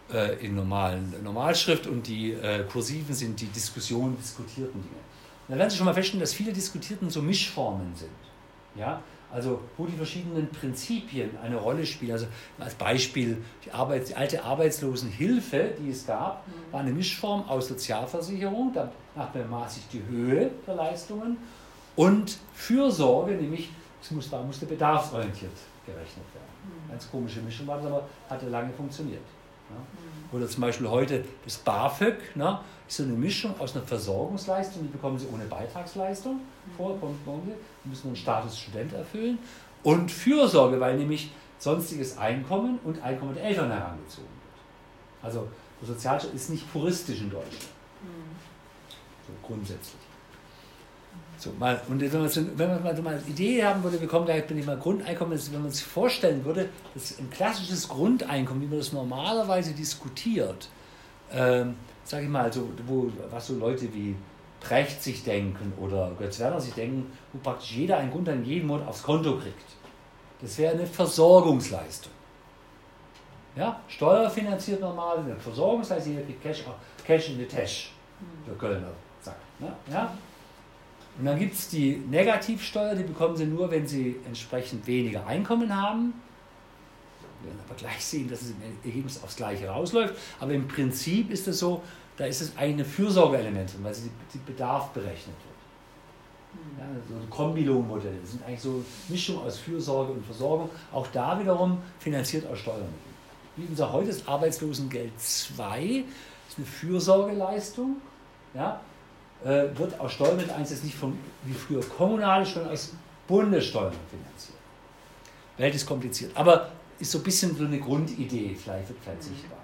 äh, in normalen Normalschrift und die äh, kursiven sind die Diskussionen, diskutierten Dinge. Und da werden Sie schon mal feststellen, dass viele Diskutierten so Mischformen sind. Ja? Also wo die verschiedenen Prinzipien eine Rolle spielen. Also als Beispiel die, Arbeit, die alte Arbeitslosenhilfe, die es gab, war eine Mischform aus Sozialversicherung, danach bemaß ich die Höhe der Leistungen, und Fürsorge, nämlich es muss, da musste bedarfsorientiert gerechnet werden. Ganz komische Mischung war das, aber hatte lange funktioniert. Ja. Oder zum Beispiel heute das BAföG, ne, ist so eine Mischung aus einer Versorgungsleistung, die bekommen Sie ohne Beitragsleistung, vor, die müssen einen Status Student erfüllen, und Fürsorge, weil nämlich sonstiges Einkommen und Einkommen der Eltern herangezogen wird. Also der Sozialstaat ist nicht puristisch in Deutschland. So grundsätzlich. So, mal, und wenn man, so, wenn man mal so eine Idee haben würde, wir kommen gleich, bin ich mal Grundeinkommen, wenn man sich vorstellen würde, dass ein klassisches Grundeinkommen, wie man das normalerweise diskutiert, ähm, sage ich mal, so, wo, was so Leute wie Brecht sich denken oder Götz Werner sich denken, wo praktisch jeder ein Grundeinkommen jeden Monat aufs Konto kriegt. Das wäre eine Versorgungsleistung. Ja? Steuerfinanziert normal, eine Versorgungsleistung, jeder kriegt Cash, Cash in the Tash, der Kölner sagt. Ne? Ja? Und dann gibt es die Negativsteuer, die bekommen Sie nur, wenn Sie entsprechend weniger Einkommen haben. Wir werden aber gleich sehen, dass es im Ergebnis aufs Gleiche rausläuft. Aber im Prinzip ist es so, da ist es eine Fürsorgeelement, weil sie die Bedarf berechnet wird. Ja, so Kombilohnmodelle, das sind eigentlich so Mischung aus Fürsorge und Versorgung. Auch da wiederum finanziert aus Steuermitteln. Wie unser heute ist Arbeitslosengeld zwei, ist eine Fürsorgeleistung. Ja, wird aus Steuermitteln eingesetzt, nicht von wie früher kommunale, sondern aus Bundessteuern finanziert. Welt ist kompliziert, aber ist so ein bisschen so eine Grundidee, vielleicht wird vielleicht sichtbar.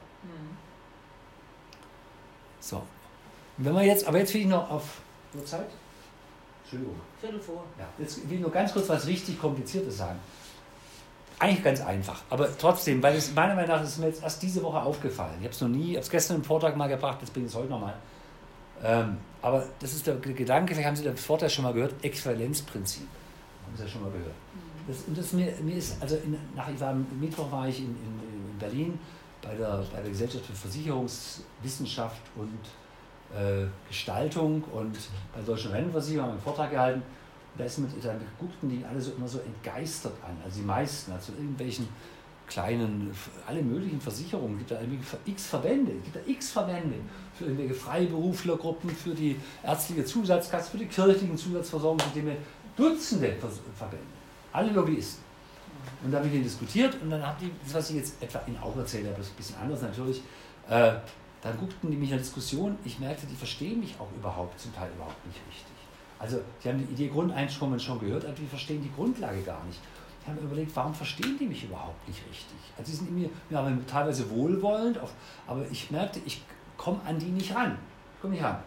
So. Und wenn wir jetzt, aber jetzt will ich noch auf Uhrzeit? Entschuldigung. Viertel vor. Ja, jetzt will ich nur ganz kurz was richtig Kompliziertes sagen. Eigentlich ganz einfach, aber trotzdem, weil es meiner Meinung nach ist mir jetzt erst diese Woche aufgefallen. Ich habe es noch nie, ich habe es gestern im Vortrag mal gebracht, jetzt bringe ich es heute nochmal. Ähm, aber das ist der Gedanke, vielleicht haben Sie das Vorteil schon mal gehört, Äquivalenzprinzip. Haben Sie ja schon mal gehört. Das, und das mir, mir ist, also in, nach, ich war, am Mittwoch war ich in, in, in Berlin bei der, bei der Gesellschaft für Versicherungswissenschaft und äh, Gestaltung und bei der Deutschen Rentenversicherung haben wir einen Vortrag gehalten. Und da ist mit, dann guckten die alle so immer so entgeistert an, also die meisten, also irgendwelchen kleinen, alle möglichen Versicherungen, es gibt da x Verbände, es gibt da x Verbände für irgendwelche Freiberuflergruppen, für die ärztliche Zusatzkasse, für die kirchlichen Zusatzversorgungssysteme, Dutzende Verbände, alle Lobbyisten. Und da habe ich den diskutiert und dann haben die, das was ich jetzt etwa Ihnen auch erzählt habe, das ist ein bisschen anders natürlich, äh, dann guckten die mich in der Diskussion, ich merkte, die verstehen mich auch überhaupt, zum Teil überhaupt nicht richtig. Also die haben die Idee Grundeinkommen schon gehört, aber die verstehen die Grundlage gar nicht. Ich habe mir überlegt, warum verstehen die mich überhaupt nicht richtig? Also sie sind mir, ja, teilweise wohlwollend, aber ich merkte, ich komme an die nicht ran. Ich komme nicht ran.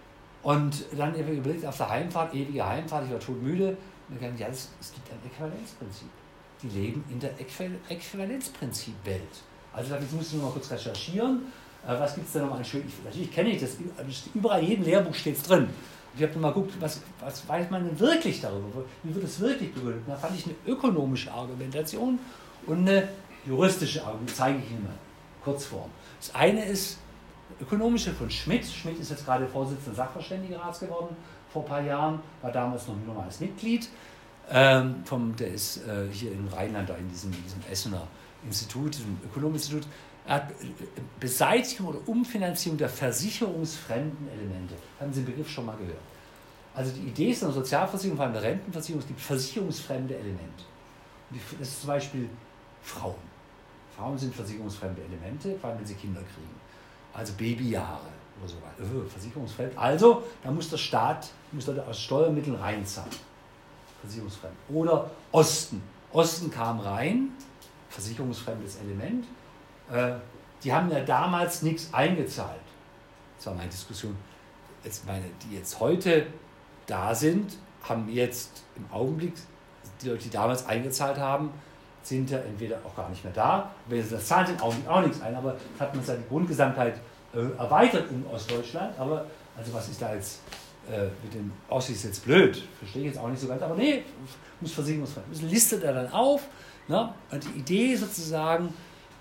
Und dann habe ich überlegt, auf der Heimfahrt, ewige Heimfahrt, ich war todmüde, und ich dachte, ja, es, es gibt ein Äquivalenzprinzip. Die leben in der Äquivalenzprinzip-Welt. Also jetzt muss ich nur mal kurz recherchieren, was gibt es da nochmal an schön, natürlich kenne ich das, überall in jedem Lehrbuch steht es drin. Und ich habe mal geguckt, was, was weiß man denn wirklich darüber? Wie wird es wirklich begründet? Da fand ich eine ökonomische Argumentation und eine juristische Argumentation, zeige ich Ihnen mal Kurzform. Das eine ist ökonomische von Schmidt. Schmidt ist jetzt gerade Vorsitzender Sachverständigenrats geworden, vor ein paar Jahren, war damals noch ein normales Mitglied. Ähm, vom, der ist äh, hier in Rheinland, da in diesem, diesem Essener Institut, diesem Ökonominstitut. Er hat Beseitigung oder Umfinanzierung der versicherungsfremden Elemente. Haben Sie den Begriff schon mal gehört? Also die Idee ist in der Sozialversicherung, vor allem der Rentenversicherung, es gibt versicherungsfremde Elemente. Und die, das ist zum Beispiel Frauen. Frauen sind versicherungsfremde Elemente, vor allem wenn sie Kinder kriegen. Also Babyjahre oder so weiter. Öh, versicherungsfremd. Also da muss der Staat muss da aus Steuermitteln reinzahlen. Versicherungsfremd. Oder Osten. Osten kam rein, versicherungsfremdes Element. Die haben ja damals nichts eingezahlt. Das war meine Diskussion. Jetzt meine, die jetzt heute da sind, haben jetzt im Augenblick, die Leute, die damals eingezahlt haben, sind ja entweder auch gar nicht mehr da. Wenn sie das zahlen, sind auch, auch nichts ein. Aber das hat man ja die Grundgesamtheit äh, erweitert in Ostdeutschland. Aber also was ist da jetzt äh, mit dem Ossi ist jetzt blöd, verstehe ich jetzt auch nicht so ganz. Aber nee, muss versicherungsfrei. Das listet er dann auf. Ne? Und die Idee sozusagen,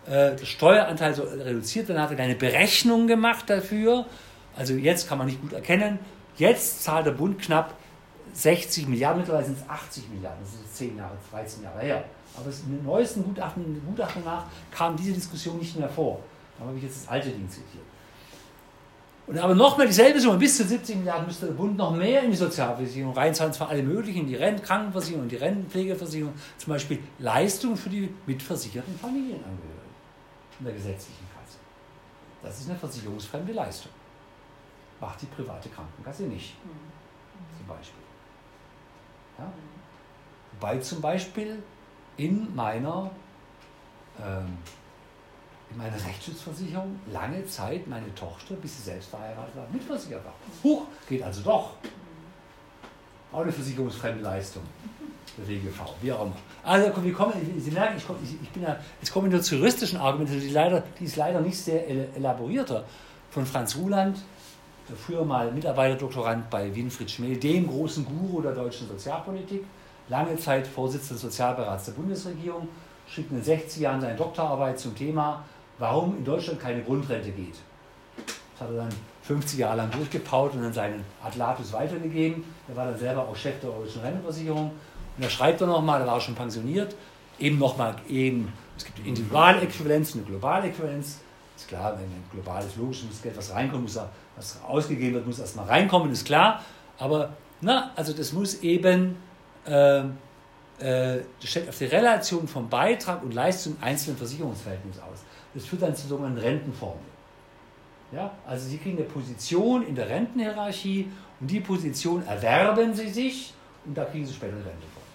äh, der Steueranteil so reduziert. Dann hat er eine Berechnung gemacht dafür. Also jetzt kann man nicht gut erkennen. Jetzt zahlt der Bund knapp sechzig Milliarden, mittlerweile sind es achtzig Milliarden. Das ist jetzt zehn Jahre, dreizehn Jahre her. Aber in den neuesten Gutachten, Gutachten nach kam diese Diskussion nicht mehr vor. Da habe ich jetzt das alte Ding zitiert. Und aber nochmal dieselbe Summe, bis zu siebzig Milliarden müsste der Bund noch mehr in die Sozialversicherung reinzahlen, zwar alle möglichen, die Renten- Krankenversicherung, die Rentenpflegeversicherung, zum Beispiel Leistungen für die mitversicherten Familienangehörigen in der gesetzlichen Kasse. Das ist eine versicherungsfremde Leistung. Macht die private Krankenkasse nicht, zum Beispiel. Ja? Wobei zum Beispiel in meiner ähm, in meiner Rechtsschutzversicherung lange Zeit meine Tochter, bis sie selbst verheiratet war, mitversichert war. Huch, geht also doch. Auch eine versicherungsfremde Leistung. Der W G V, wie auch immer. Also wir kommen, Sie merken, ich, komme, ich, ich bin ja, jetzt komme ich nur zu juristischen Argumenten, die, leider, die ist leider nicht sehr elaborierter. Von Franz Ruland, der früher mal Mitarbeiterdoktorand bei Winfried Schmel, dem großen Guru der deutschen Sozialpolitik, lange Zeit Vorsitzender des Sozialberats der Bundesregierung, schrieb in den sechziger Jahren seine Doktorarbeit zum Thema, warum in Deutschland keine Grundrente geht. Das hat er dann fünfzig Jahre lang durchgepaut und dann seinen Adlatus weitergegeben. Er war dann selber auch Chef der Deutschen Rentenversicherung. Und da schreibt er nochmal, da war er schon pensioniert, eben nochmal, eben, es gibt eine Individualäquivalenz, eine Globaläquivalenz. Ist klar, wenn ein globales logisch muss Geld, was reinkommt, muss was ausgegeben wird, muss erstmal reinkommen, ist klar. Aber, na, also das muss eben, äh, äh, das stellt auf die Relation von Beitrag und Leistung im einzelnen Versicherungsverhältnis aus. Das führt dann zu sogenannten Rentenformeln. Ja, also Sie kriegen eine Position in der Rentenhierarchie und die Position erwerben Sie sich und da kriegen Sie später eine Rente vor.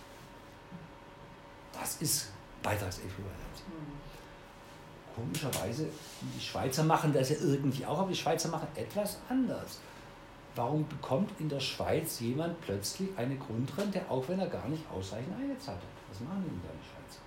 Das ist Beitragsäquivalenz. Komischerweise, die Schweizer machen das ja irgendwie auch, aber die Schweizer machen etwas anders. Warum bekommt in der Schweiz jemand plötzlich eine Grundrente, auch wenn er gar nicht ausreichend eingezahlt hat? Was machen die denn da in der Schweiz?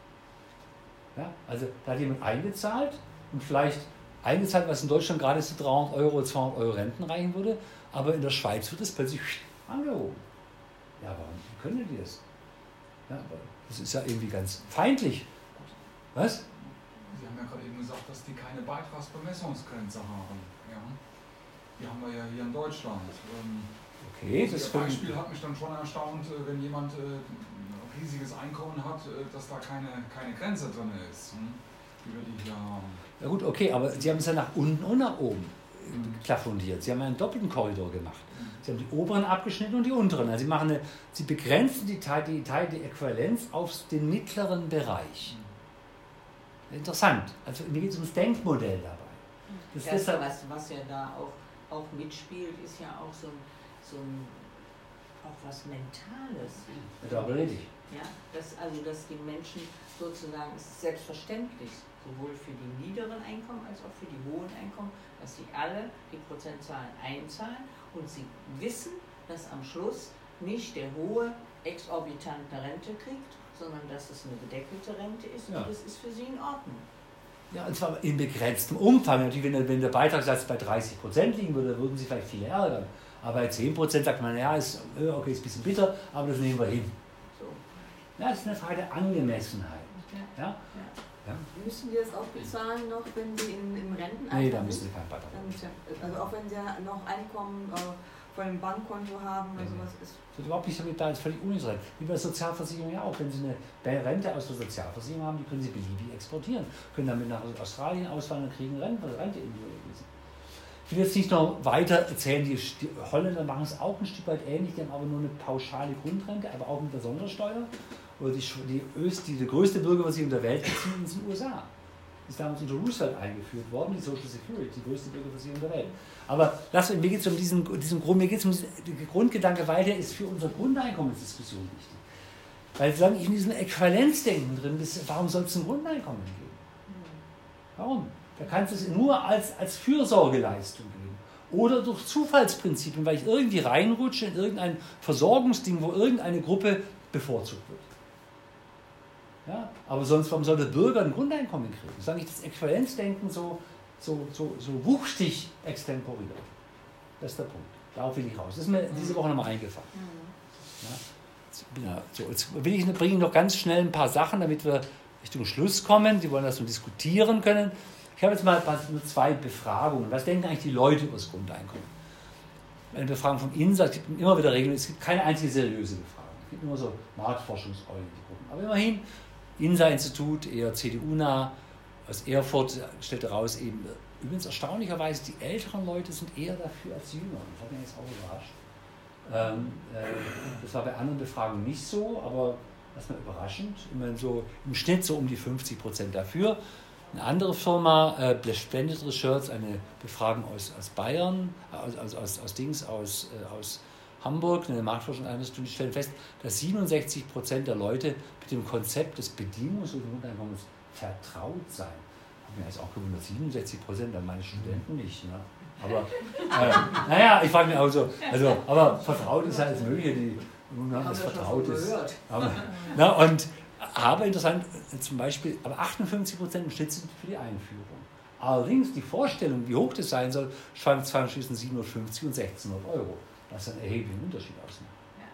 Ja, also da hat jemand eingezahlt und vielleicht eingezahlt, was in Deutschland gerade so dreihundert Euro, zweihundert Euro Renten reichen würde, aber in der Schweiz wird es plötzlich angehoben. Ja, warum können die das? Ja, aber das ist ja irgendwie ganz feindlich. Was? Sie haben ja gerade eben gesagt, dass die keine Beitragsbemessungsgrenze haben. Ja. Die haben wir ja hier in Deutschland. Ähm, okay, also das das Beispiel hat mich dann schon erstaunt, wenn jemand äh, ein riesiges Einkommen hat, dass da keine, keine Grenze drin ist, hm? die wir die hier haben. Ja gut, okay, aber Sie haben es ja nach unten und nach oben mhm. klaffondiert. Sie haben ja einen doppelten Korridor gemacht. Mhm. Sie haben die oberen abgeschnitten und die unteren. Also Sie, machen eine, Sie begrenzen die Teil, die, Teil, die Äquivalenz auf den mittleren Bereich. Mhm. Interessant. Also mir geht es ums Denkmodell dabei. Das das deshalb, was, was ja da auch, auch mitspielt, ist ja auch so ein, so ein auch was Mentales. Darüber rede ich. Ja, dass, also dass die Menschen sozusagen, es ist selbstverständlich, sowohl für die niederen Einkommen als auch für die hohen Einkommen, dass sie alle die Prozentzahlen einzahlen und sie wissen, dass am Schluss nicht der hohe exorbitante Rente kriegt, sondern dass es eine gedeckelte Rente ist, ja. Und das ist für sie in Ordnung. Ja, und zwar in begrenztem Umfang. Natürlich, wenn der, wenn der Beitragssatz bei dreißig Prozent liegen würde, würden sie vielleicht viele ärgern. Aber bei zehn Prozent sagt man, ja, ist, okay, ist ein bisschen bitter, aber das nehmen wir hin. So. Ja, das ist eine Frage der Angemessenheit. Ja? Ja? Ja. Müssen die das auch bezahlen noch, wenn sie in, im Rentenalter sind? Nee, da müssen sie keinen Beitrag bezahlen. Also auch wenn sie noch Einkommen äh, von einem Bankkonto haben oder nee, sowas ist. Das wird überhaupt nicht damit da, ist völlig uninteressant. Wie bei der Sozialversicherung ja auch. Wenn Sie eine Rente aus der Sozialversicherung haben, die können Sie beliebig exportieren. Können damit nach Australien auswandern und kriegen Rente, Rente in die. Ich will jetzt nicht noch weiter erzählen, die, die Holländer machen es auch ein Stück weit ähnlich, die haben aber nur eine pauschale Grundrente, aber auch mit der Sondersteuer. Oder die, die, Öst, die, die größte Bürgerversicherung der Welt beziehen in den U S A. Die ist damals unter Roosevelt eingeführt worden, die Social Security, die größte Bürgerversicherung der Welt. Aber lass, mir geht es um diesen, diesen Grund, mir geht es um den Grundgedanke, weil der ist für unsere Grundeinkommensdiskussion wichtig. Weil solange ich in diesem Äquivalenzdenken drin bin, warum soll es ein Grundeinkommen geben? Warum? Da kannst du es nur als, als Fürsorgeleistung geben. Oder durch Zufallsprinzipien, weil ich irgendwie reinrutsche in irgendein Versorgungsding, wo irgendeine Gruppe bevorzugt wird. Ja? Aber sonst, warum soll der Bürger ein Grundeinkommen kriegen? Solange ich das Äquivalenzdenken so, so, so, so wuchtig extemporiere. Das ist der Punkt. Darauf will ich raus. Das ist mir diese Woche nochmal eingefallen. Ja? Ja, so, jetzt will ich, bringe ich noch ganz schnell ein paar Sachen, damit wir Richtung Schluss kommen. Die wollen das nur diskutieren können. Ich habe jetzt mal nur zwei Befragungen. Was denken eigentlich die Leute über das Grundeinkommen? Eine Befragung von INSA, es gibt immer wieder Regeln, es gibt keine einzige seriöse Befragung. Es gibt nur so marktforschungsorientierte Gruppen. Aber immerhin, INSA-Institut, eher C D U-nah, aus Erfurt stellt heraus, eben, übrigens erstaunlicherweise, die älteren Leute sind eher dafür als die Jüngeren. Das hat mich jetzt auch überrascht. Ähm, äh, das war bei anderen Befragungen nicht so, aber erstmal überraschend. Immerhin so im Schnitt so um die fünfzig Prozent dafür. Eine andere Firma, äh, Splendid Research, eine Befragung aus, aus Bayern, aus, aus, aus, aus Dings, aus, äh, aus Hamburg, eine Marktforschungseinrichtung, die stellen fest, dass siebenundsechzig Prozent der Leute mit dem Konzept des bedingungslosen Grundeinkommens vertraut seien. Ich habe mich jetzt auch gewundert, siebenundsechzig Prozent, dann meine Studenten nicht. Ne? Aber, äh, naja, ich frage mich auch so, also, aber vertraut ist ja alles Mögliche, die das vertraut ist. Aber, na, und aber interessant, zum Beispiel, aber achtundfünfzig Prozent im Schnitt sind für die Einführung. Allerdings die Vorstellung, wie hoch das sein soll, schwankt zwischen siebenhundertfünfzig und sechzehnhundert Euro. Was einen erheblichen Unterschied ausmacht.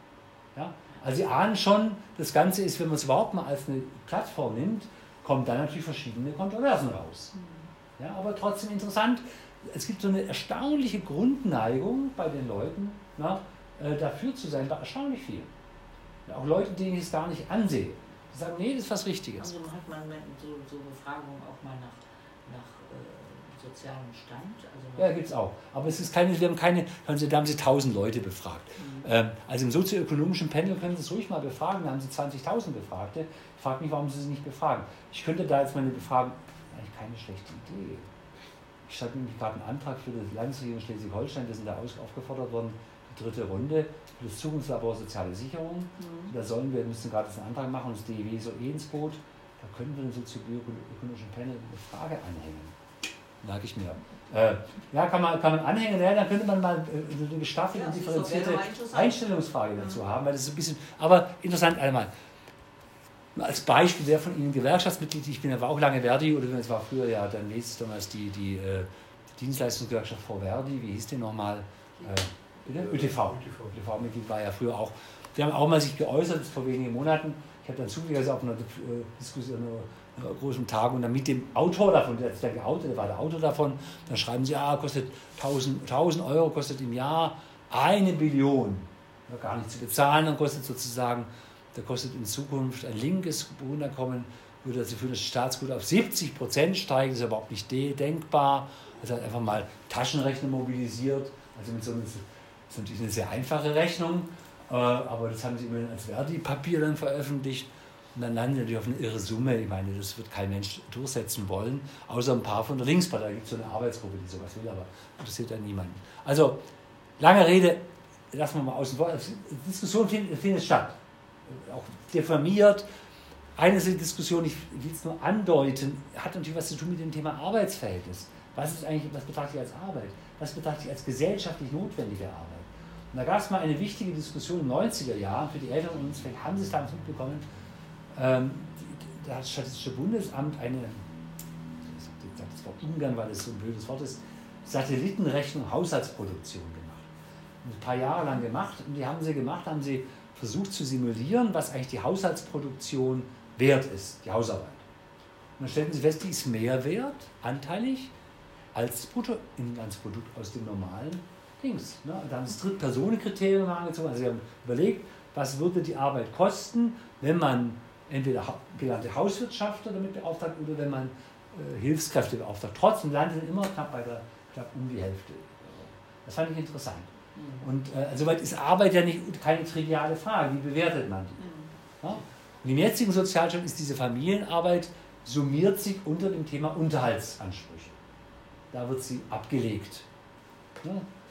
Ja? Also Sie ahnen schon, das Ganze ist, wenn man es überhaupt mal als eine Plattform nimmt, kommen dann natürlich verschiedene Kontroversen raus. Ja, aber trotzdem interessant, es gibt so eine erstaunliche Grundneigung bei den Leuten, na, äh, dafür zu sein, bei erstaunlich viel. Ja, auch Leute, denen ich es gar nicht ansehe. Die sagen, nee, das ist was Richtiges. Also hat man so, so Befragungen auch mal nach, nach äh, sozialem Stand? Also ja, gibt es auch. Aber es ist keine, wir haben keine, da haben sie tausend Leute befragt. Mhm. Ähm, also im sozioökonomischen Panel können Sie es ruhig mal befragen, da haben Sie zwanzigtausend Befragte. Ich frage mich, warum Sie sie nicht befragen. Ich könnte da jetzt meine Befragung, eigentlich keine schlechte Idee. Ich hatte nämlich gerade einen Antrag für die Landesregierung Schleswig-Holstein, wir sind da aufgefordert worden, die dritte Runde für das Zukunftslabor Soziale Sicherung. Mhm. Da sollen wir, müssen gerade einen Antrag machen und das D E W so eh ins Boot. Da können wir dem sozioökonomischen Panel eine Frage anhängen. Merke ich mir. Äh, ja, kann man, kann man anhängen, ja, dann könnte man mal äh, eine gestaffelte ja, und differenzierte so Einstellungsfrage dazu mhm. haben, weil das ist ein bisschen, aber interessant einmal. Als Beispiel, wer von Ihnen Gewerkschaftsmitglied, ich bin aber auch lange Verdi, oder es war früher ja, dann hieß damals die, die, die Dienstleistungsgewerkschaft vor Verdi, wie hieß die nochmal? Äh, bitte? Ö T V. Ö T V-Mitglied war ja früher auch. Die haben auch mal sich geäußert, vor wenigen Monaten. Ich habe dann zufällig auf einer äh, Diskussion, einer, einer großen Tagung, dann mit dem Autor davon, der ist der geoutet, der war der Autor davon, dann schreiben sie, ja, kostet tausend Euro, kostet im Jahr eine Billion. Ja, gar nicht zu bezahlen, dann kostet sozusagen, da kostet in Zukunft ein linkes Grundeinkommen, würde dazu führen, dass das Staatsgut auf siebzig Prozent steigt, das ist überhaupt nicht denkbar. Also hat einfach mal Taschenrechner mobilisiert, also mit so einem, das ist natürlich eine sehr einfache Rechnung, aber das haben sie immerhin als Verdi-Papier dann veröffentlicht und dann landen sie natürlich auf eine irre Summe. Ich meine, das wird kein Mensch durchsetzen wollen, außer ein paar von der Linkspartei. Da gibt es so eine Arbeitsgruppe, die sowas will, aber interessiert dann niemanden. Also, lange Rede, lassen wir mal außen vor. Die Diskussion findet, findet statt, auch diffamiert. Eine Diskussion, ich will es nur andeuten, hat natürlich was zu tun mit dem Thema Arbeitsverhältnis. Was ist eigentlich, was betrachte ich als Arbeit? Was betrachte ich als gesellschaftlich notwendige Arbeit? Und da gab es mal eine wichtige Diskussion in den neunziger Jahren, für die Älteren von uns, vielleicht haben Sie es damals mitbekommen, ähm, da hat das Statistische Bundesamt eine, ich sage das Wort Ungarn, weil es so ein blödes Wort ist, Satellitenrechnung Haushaltsproduktion gemacht. Und ein paar Jahre lang gemacht, und die haben sie gemacht, haben sie versucht zu simulieren, was eigentlich die Haushaltsproduktion wert ist, die Hausarbeit. Und dann stellten sie fest, die ist mehr wert, anteilig, als das Bruttoinlandsprodukt aus dem normalen Dings. Ne? Da haben sie das Drittpersonenkriterium angezogen, also sie haben überlegt, was würde die Arbeit kosten, wenn man entweder gelernte Hauswirtschaftler damit beauftragt oder wenn man äh, Hilfskräfte beauftragt. Trotzdem landeten immer knapp bei der, knapp um die Hälfte. Das fand ich interessant. Mhm. Und äh, soweit ist Arbeit ja nicht keine triviale Frage, wie bewertet man die? Mhm. Ja? Und im jetzigen Sozialstaat ist diese Familienarbeit, summiert sich unter dem Thema Unterhaltsansprüche. Da wird sie abgelegt. Ja?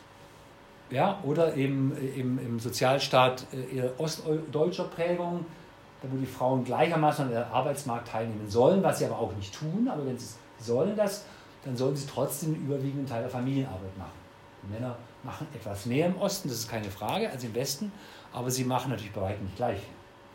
Ja, oder eben im, im Sozialstaat eher ostdeutscher Prägung, da wo die Frauen gleichermaßen an der Arbeitsmarkt teilnehmen sollen, was sie aber auch nicht tun, aber wenn sie sollen das, dann sollen sie trotzdem einen überwiegenden Teil der Familienarbeit machen. Die Männer machen etwas mehr im Osten, das ist keine Frage, als im Westen, aber sie machen natürlich bei weitem nicht gleich.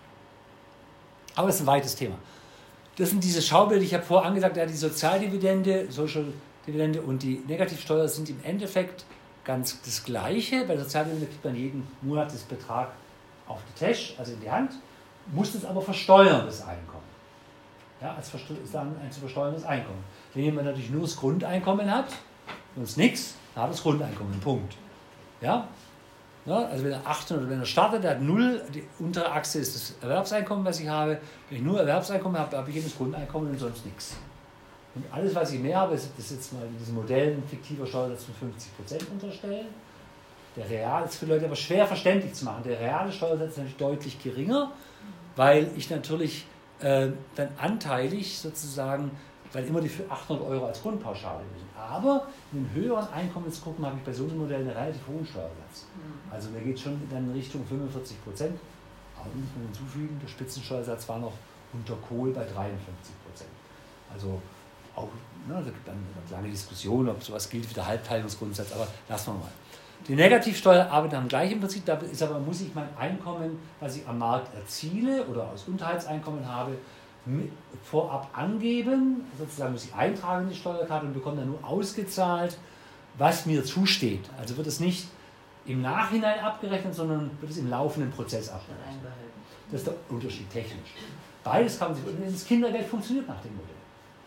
Aber das ist ein weites Thema. Das sind diese Schaubilder, ich habe vorher angesagt, ja, die Sozialdividende, Social Dividende und die Negativsteuer sind im Endeffekt ganz das Gleiche. Bei der Sozialdividende kriegt man jeden Monat das Betrag auf die Tasche, also in die Hand, muss es aber versteuern, das Einkommen. Ja, als ist dann ein zu versteuerndes Einkommen. Wenn jemand natürlich nur das Grundeinkommen hat, sonst nichts, dann hat das Grundeinkommen, Punkt. Ja? Ja, also wenn er achthundert, wenn er startet, der hat null, die untere Achse ist das Erwerbseinkommen, was ich habe. Wenn ich nur Erwerbseinkommen habe, habe ich eben das Grundeinkommen und sonst nichts. Und alles, was ich mehr habe, ist das jetzt mal in diesem Modell ein fiktiver Steuersatz von fünfzig Prozent unterstellen. Der real ist für Leute aber schwer verständlich zu machen. Der reale Steuersatz ist natürlich deutlich geringer, weil ich natürlich äh, dann anteilig sozusagen, weil immer die für achthundert Euro als Grundpauschale sind. Aber in den höheren Einkommensgruppen habe ich bei so einem Modell einen relativ hohen Steuersatz. Also der geht schon dann in Richtung fünfundvierzig Prozent. Aber muss man hinzufügen, der Spitzensteuersatz war noch unter Kohl bei dreiundfünfzig Prozent. Also auch, ne, da gibt dann eine lange Diskussion, ob sowas gilt wie der Halbteilungsgrundsatz, aber lassen wir mal. Die Negativsteuer arbeitet am gleichen Prinzip, da ist aber, muss ich mein Einkommen, was ich am Markt erziele oder aus Unterhaltseinkommen habe, mit, vorab angeben, sozusagen muss ich eintragen in die Steuerkarte und bekomme dann nur ausgezahlt, was mir zusteht. Also wird es nicht im Nachhinein abgerechnet, sondern wird es im laufenden Prozess abgerechnet. Das ist der Unterschied technisch. Beides kann man sich, das Kindergeld funktioniert nach dem Modell.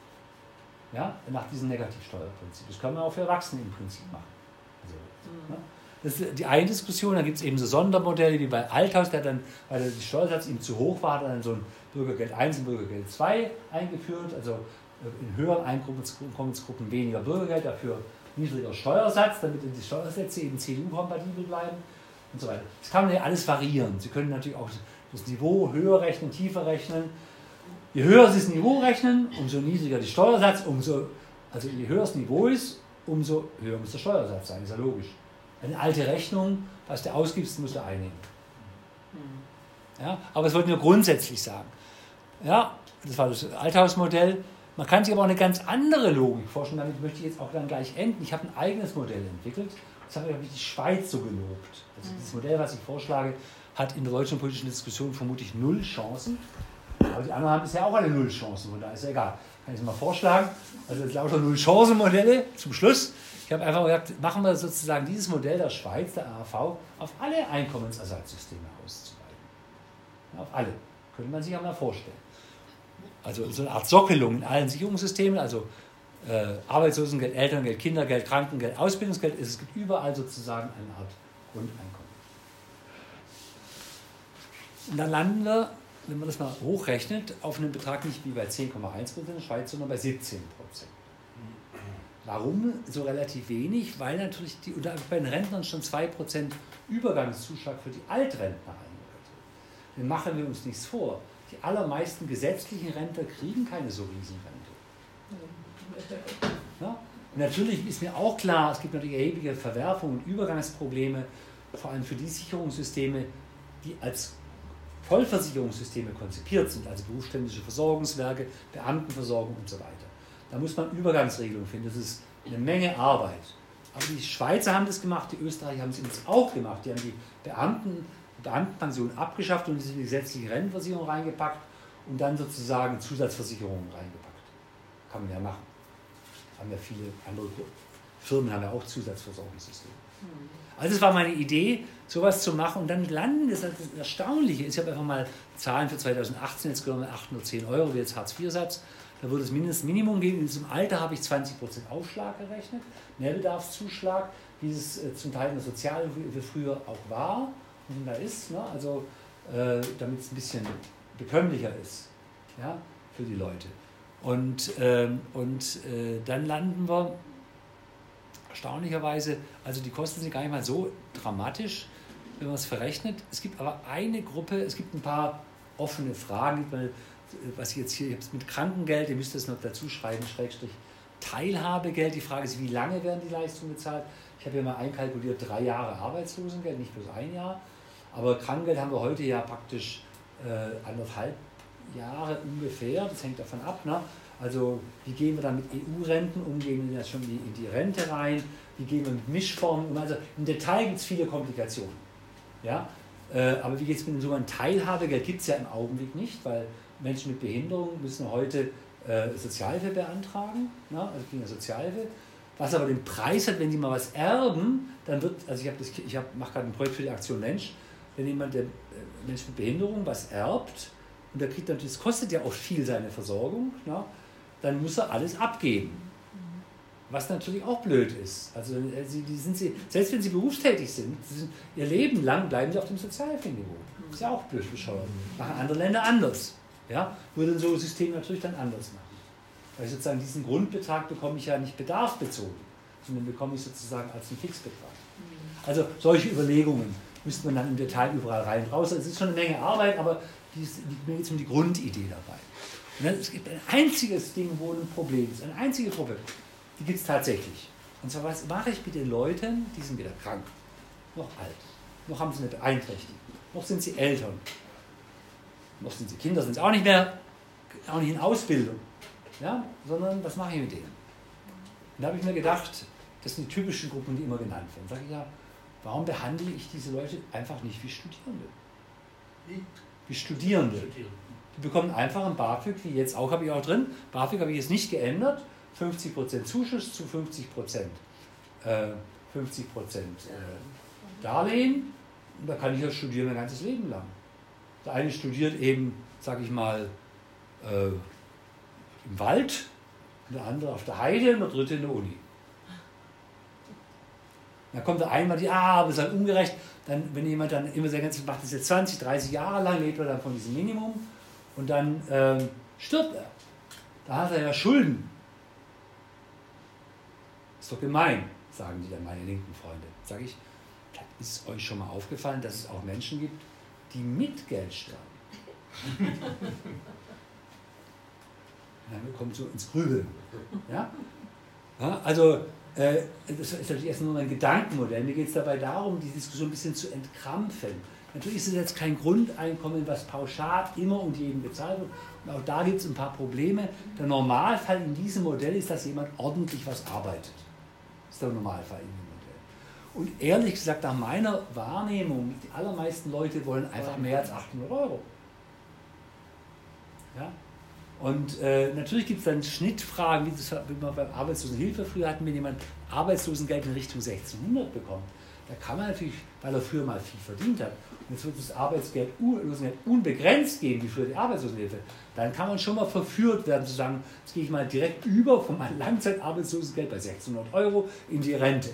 Ja, nach diesem Negativsteuerprinzip. Das kann man auch für Erwachsene im Prinzip machen. Also, mhm. ne? Das ist die eine Diskussion. Dann gibt es eben so Sondermodelle wie bei Althaus, der dann, weil der Steuersatz ihm zu hoch war, hat er dann so ein Bürgergeld eins und Bürgergeld zwei eingeführt. Also in höheren Einkommensgruppen weniger Bürgergeld, dafür niedriger Steuersatz, damit die Steuersätze eben C D U-kompatibel bleiben und so weiter. Das kann man ja alles variieren. Sie können natürlich auch das Niveau höher rechnen, tiefer rechnen. Je höher Sie das Niveau rechnen, umso niedriger der Steuersatz, umso, also je höher das Niveau ist, umso höher muss der Steuersatz sein, ist ja logisch. Eine alte Rechnung, was du ausgibst, musst du einnehmen. Ja, aber es wollte nur grundsätzlich sagen. Ja, das war das Althausmodell. Man kann sich aber auch eine ganz andere Logik vorstellen, damit möchte ich jetzt auch dann gleich enden. Ich habe ein eigenes Modell entwickelt, das habe ich die Schweiz so gelobt. Also dieses Modell, was ich vorschlage, hat in der deutschen politischen Diskussion vermutlich null Chancen. Aber die anderen haben bisher auch alle null Chancen, von daher ist ja egal. Kann ich es mal vorschlagen. Also jetzt lauter Null-Chancen-Modelle zum Schluss. Ich habe einfach gesagt, machen wir sozusagen dieses Modell der Schweiz, der A H V, auf alle Einkommensersatzsysteme auszuweiten. Ja, auf alle. Könnte man sich auch mal vorstellen. Also so eine Art Sockelung in allen Sicherungssystemen, also äh, Arbeitslosengeld, Elterngeld, Kindergeld, Krankengeld, Ausbildungsgeld. Es gibt überall sozusagen eine Art Grundeinkommen. Und dann landen wir, wenn man das mal hochrechnet, auf einen Betrag nicht wie bei zehn Komma eins Prozent in der Schweiz, sondern bei siebzehn Prozent. Warum so relativ wenig? Weil natürlich die, oder bei den Rentnern schon zwei Prozent Übergangszuschlag für die Altrentner eingeführt wird. Dann machen wir uns nichts vor. Die allermeisten gesetzlichen Rentner kriegen keine so Riesenrente. Ja? Und natürlich ist mir auch klar, es gibt natürlich erhebliche Verwerfungen und Übergangsprobleme, vor allem für die Sicherungssysteme, die als Vollversicherungssysteme konzipiert sind, also berufsständische Versorgungswerke, Beamtenversorgung und so weiter. Da muss man Übergangsregelungen finden. Das ist eine Menge Arbeit. Aber die Schweizer haben das gemacht, die Österreicher haben es übrigens auch gemacht. Die haben die Beamten, Beamtenpension abgeschafft und die gesetzliche Rentenversicherung reingepackt und dann sozusagen Zusatzversicherungen reingepackt. Kann man ja machen. Haben ja viele andere Firmen haben ja auch Zusatzversorgungssysteme. Also das war meine Idee, sowas zu machen und dann landen, das, das Erstaunliche ist, ich habe einfach mal Zahlen für zweitausendachtzehn jetzt genommen, achthundertzehn Euro, wie jetzt Hartz vier Satz. Da würde es mindestens Minimum geben. In diesem Alter habe ich zwanzig Prozent Aufschlag gerechnet, Mehrbedarfszuschlag, wie es äh, zum Teil in der Sozialhilfe früher auch war und da ist, ne? Also äh, damit es ein bisschen bekömmlicher ist, ja, für die Leute. Und, ähm, und äh, dann landen wir erstaunlicherweise, also die Kosten sind gar nicht mal so dramatisch, wenn man es verrechnet. Es gibt aber eine Gruppe, es gibt ein paar offene Fragen, weil was ich jetzt hier, ich habe es mit Krankengeld, ihr müsst es noch dazu schreiben, Schrägstrich Teilhabegeld. Die Frage ist, wie lange werden die Leistungen bezahlt? Ich habe hier mal einkalkuliert, drei Jahre Arbeitslosengeld, nicht bloß ein Jahr. Aber Krankengeld haben wir heute ja praktisch äh, anderthalb Jahre ungefähr, das hängt davon ab. Ne? Also wie gehen wir dann mit E U-Renten um, gehen wir jetzt schon in die Rente rein, wie gehen wir mit Mischformen um. Also im Detail gibt es viele Komplikationen. Ja? Äh, aber wie geht es mit dem sogenannten Teilhabegeld? Gibt es ja im Augenblick nicht, weil Menschen mit Behinderung müssen heute äh, Sozialhilfe beantragen, ne? Also kriegen ja Sozialhilfe. Was aber den Preis hat, wenn die mal was erben, dann wird, also ich, hab das, ich hab, mache gerade ein Projekt für die Aktion Mensch, wenn jemand, der äh, Mensch mit Behinderung was erbt, und der kriegt natürlich, das kostet ja auch viel seine Versorgung, na, dann muss er alles abgeben. Was natürlich auch blöd ist. Also sie, die sind sie, selbst wenn sie berufstätig sind, sie sind, ihr Leben lang bleiben sie auf dem Sozialhilfeniveau. Das ist ja auch blöd bescheuert. Machen andere Länder anders. Ja? Würde so ein System natürlich dann anders machen. Weil sozusagen diesen Grundbetrag bekomme ich ja nicht bedarfsbezogen, sondern bekomme ich sozusagen als einen Fixbetrag. Also solche Überlegungen müsste man dann im Detail überall rein raus. Es ist schon eine Menge Arbeit, aber die ist, die, mir geht es um die Grundidee dabei. Und dann, es gibt ein einziges Ding, wo ein Problem ist, eine einzige Gruppe, die gibt es tatsächlich. Und zwar, was mache ich mit den Leuten, die sind weder krank, noch alt, noch haben sie eine Beeinträchtigung, noch sind sie Eltern, noch sind sie Kinder, sind sie auch nicht mehr, auch nicht in Ausbildung, ja? Sondern was mache ich mit denen? Und da habe ich mir gedacht, das sind die typischen Gruppen, die immer genannt werden. Sage ich ja, warum behandle ich diese Leute einfach nicht wie Studierende? Wie? Wie Studierende. Die bekommen einfach ein BAföG, wie jetzt auch, habe ich auch drin. BAföG habe ich jetzt nicht geändert. fünfzig Prozent Zuschuss zu fünfzig Prozent äh, fünfzig Prozent äh, Darlehen. Und da kann ich ja studieren mein ganzes Leben lang. Der eine studiert eben, sage ich mal, äh, im Wald, der andere auf der Heide und der dritte in der Uni. Dann kommt der einmal die, ah, aber es ist halt ungerecht. Dann, wenn jemand dann immer sein ganzes macht, das jetzt zwanzig, dreißig Jahre lang, lebt er dann von diesem Minimum und dann ähm, stirbt er. Da hat er ja Schulden. Ist doch gemein, sagen die dann meine linken Freunde. Sag ich, ist euch schon mal aufgefallen, dass es auch Menschen gibt, die mit Geld sterben? Dann kommt so ins Grübeln. Ja? Ja, also, äh, das ist natürlich erst nur ein Gedankenmodell. Mir geht es dabei darum, die Diskussion ein bisschen zu entkrampfen. Natürlich ist es jetzt kein Grundeinkommen, was pauschal immer und jedem bezahlt wird. Und auch da gibt es ein paar Probleme. Der Normalfall in diesem Modell ist, dass jemand ordentlich was arbeitet. Das ist der Normalfall in dem Modell. Und ehrlich gesagt, nach meiner Wahrnehmung, die allermeisten Leute wollen einfach mehr als achthundert Euro. Ja? Und äh, natürlich gibt es dann Schnittfragen, wie, das, wie man beim Arbeitslosenhilfe früher hatten, wenn jemand Arbeitslosengeld in Richtung sechzehnhundert bekommt. Da kann man natürlich, weil er früher mal viel verdient hat, und jetzt wird das Arbeitsgeld unbegrenzt geben, wie früher die Arbeitslosenhilfe, dann kann man schon mal verführt werden zu sagen, jetzt gehe ich mal direkt über von meinem Langzeitarbeitslosengeld bei sechzehnhundert Euro in die Rente.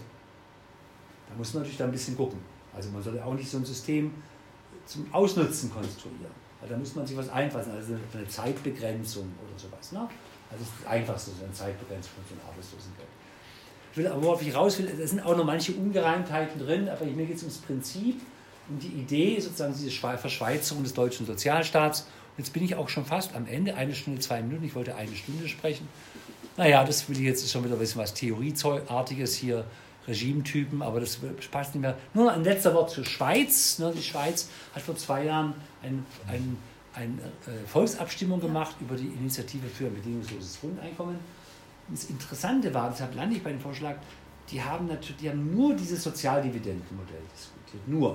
Da muss man natürlich dann ein bisschen gucken. Also man sollte auch nicht so ein System zum Ausnutzen konstruieren. Weil da muss man sich was einfassen, also eine Zeitbegrenzung oder sowas. Ne? Also das ist das Einfachste, so eine Zeitbegrenzung von so einem Arbeitslosengeld. Ich will aber, worauf ich raus will, da sind auch noch manche Ungereimtheiten drin, aber mir geht es ums Prinzip, um die Idee, sozusagen diese Verschweizerung des deutschen Sozialstaats. Und jetzt bin ich auch schon fast am Ende, eine Stunde, zwei Minuten, ich wollte eine Stunde sprechen. Naja, das will ich jetzt schon wieder ein bisschen was Theorieartiges hier, Regimetypen, aber das passt nicht mehr. Nur ein letzter Wort zur Schweiz. Die Schweiz hat vor zwei Jahren eine ein, ein, äh, Volksabstimmung gemacht über die Initiative für ein bedingungsloses Grundeinkommen. Das Interessante war, deshalb lande ich bei dem Vorschlag, die haben, natürlich, die haben nur dieses Sozialdividendenmodell diskutiert, nur.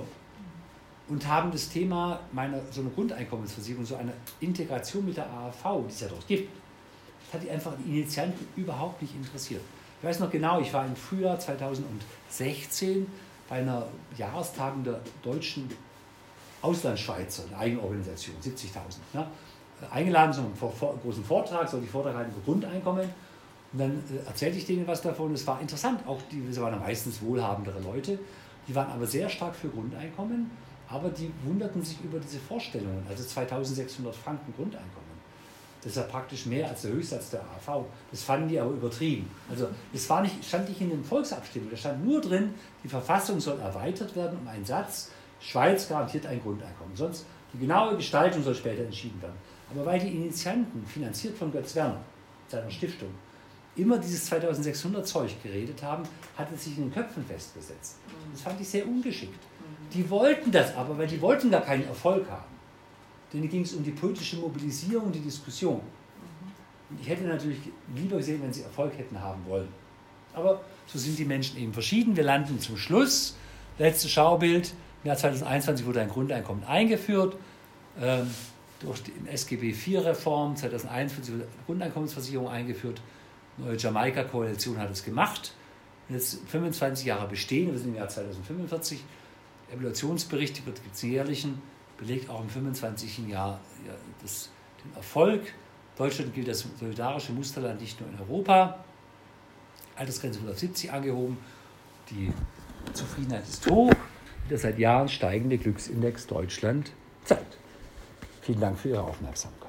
Und haben das Thema meiner so einer Grundeinkommensversicherung, so einer Integration mit der A A V, die es ja dort gibt, das hat die einfach die Initianten überhaupt nicht interessiert. Ich weiß noch genau, ich war im Frühjahr zweitausendsechzehn bei einer Jahrestagung der deutschen Auslandsschweizer, der Eigenorganisation, siebzigtausend. Ne? Eingeladen zu einem großen Vortrag, soll ich Vortrag halten über Grundeinkommen. Und dann äh, erzählte ich denen was davon. Es war interessant, auch die, das waren meistens wohlhabendere Leute, die waren aber sehr stark für Grundeinkommen, aber die wunderten sich über diese Vorstellungen, also zweitausendsechshundert Franken Grundeinkommen. Das ist ja praktisch mehr als der Höchstsatz der A A V. Das fanden die aber übertrieben. Also es war nicht, stand nicht in den Volksabstimmungen, da stand nur drin, die Verfassung soll erweitert werden um einen Satz, Schweiz garantiert ein Grundeinkommen. Sonst die genaue Gestaltung soll später entschieden werden. Aber weil die Initianten, finanziert von Götz Werner, seiner Stiftung, immer dieses zweitausendsechshundert Zeug geredet haben, hat es sich in den Köpfen festgesetzt. Das fand ich sehr ungeschickt. Die wollten das aber, weil die wollten gar keinen Erfolg haben. Denen ging es um die politische Mobilisierung, die Diskussion. Und ich hätte natürlich lieber gesehen, wenn sie Erfolg hätten haben wollen. Aber so sind die Menschen eben verschieden. Wir landen zum Schluss. Letztes Schaubild. Im Jahr zweitausendeinundzwanzig wurde ein Grundeinkommen eingeführt. Ähm, durch die S G B vier Reform. zweitausendeinundfünfzig wurde eine Grundeinkommensversicherung eingeführt. Die neue Jamaika-Koalition hat es gemacht. Und jetzt fünfundzwanzig Jahre bestehen. Wir sind im Jahr zweitausendfünfundvierzig. Evaluationsbericht, die gibt es jährlichen. belegt auch im fünfundzwanzigsten Jahr ja, das, den Erfolg. Deutschland gilt als solidarische Musterland nicht nur in Europa. Altersgrenze wurde auf siebzig angehoben. Die Zufriedenheit ist hoch. Der seit Jahren steigende Glücksindex Deutschland zeigt. Vielen Dank für Ihre Aufmerksamkeit.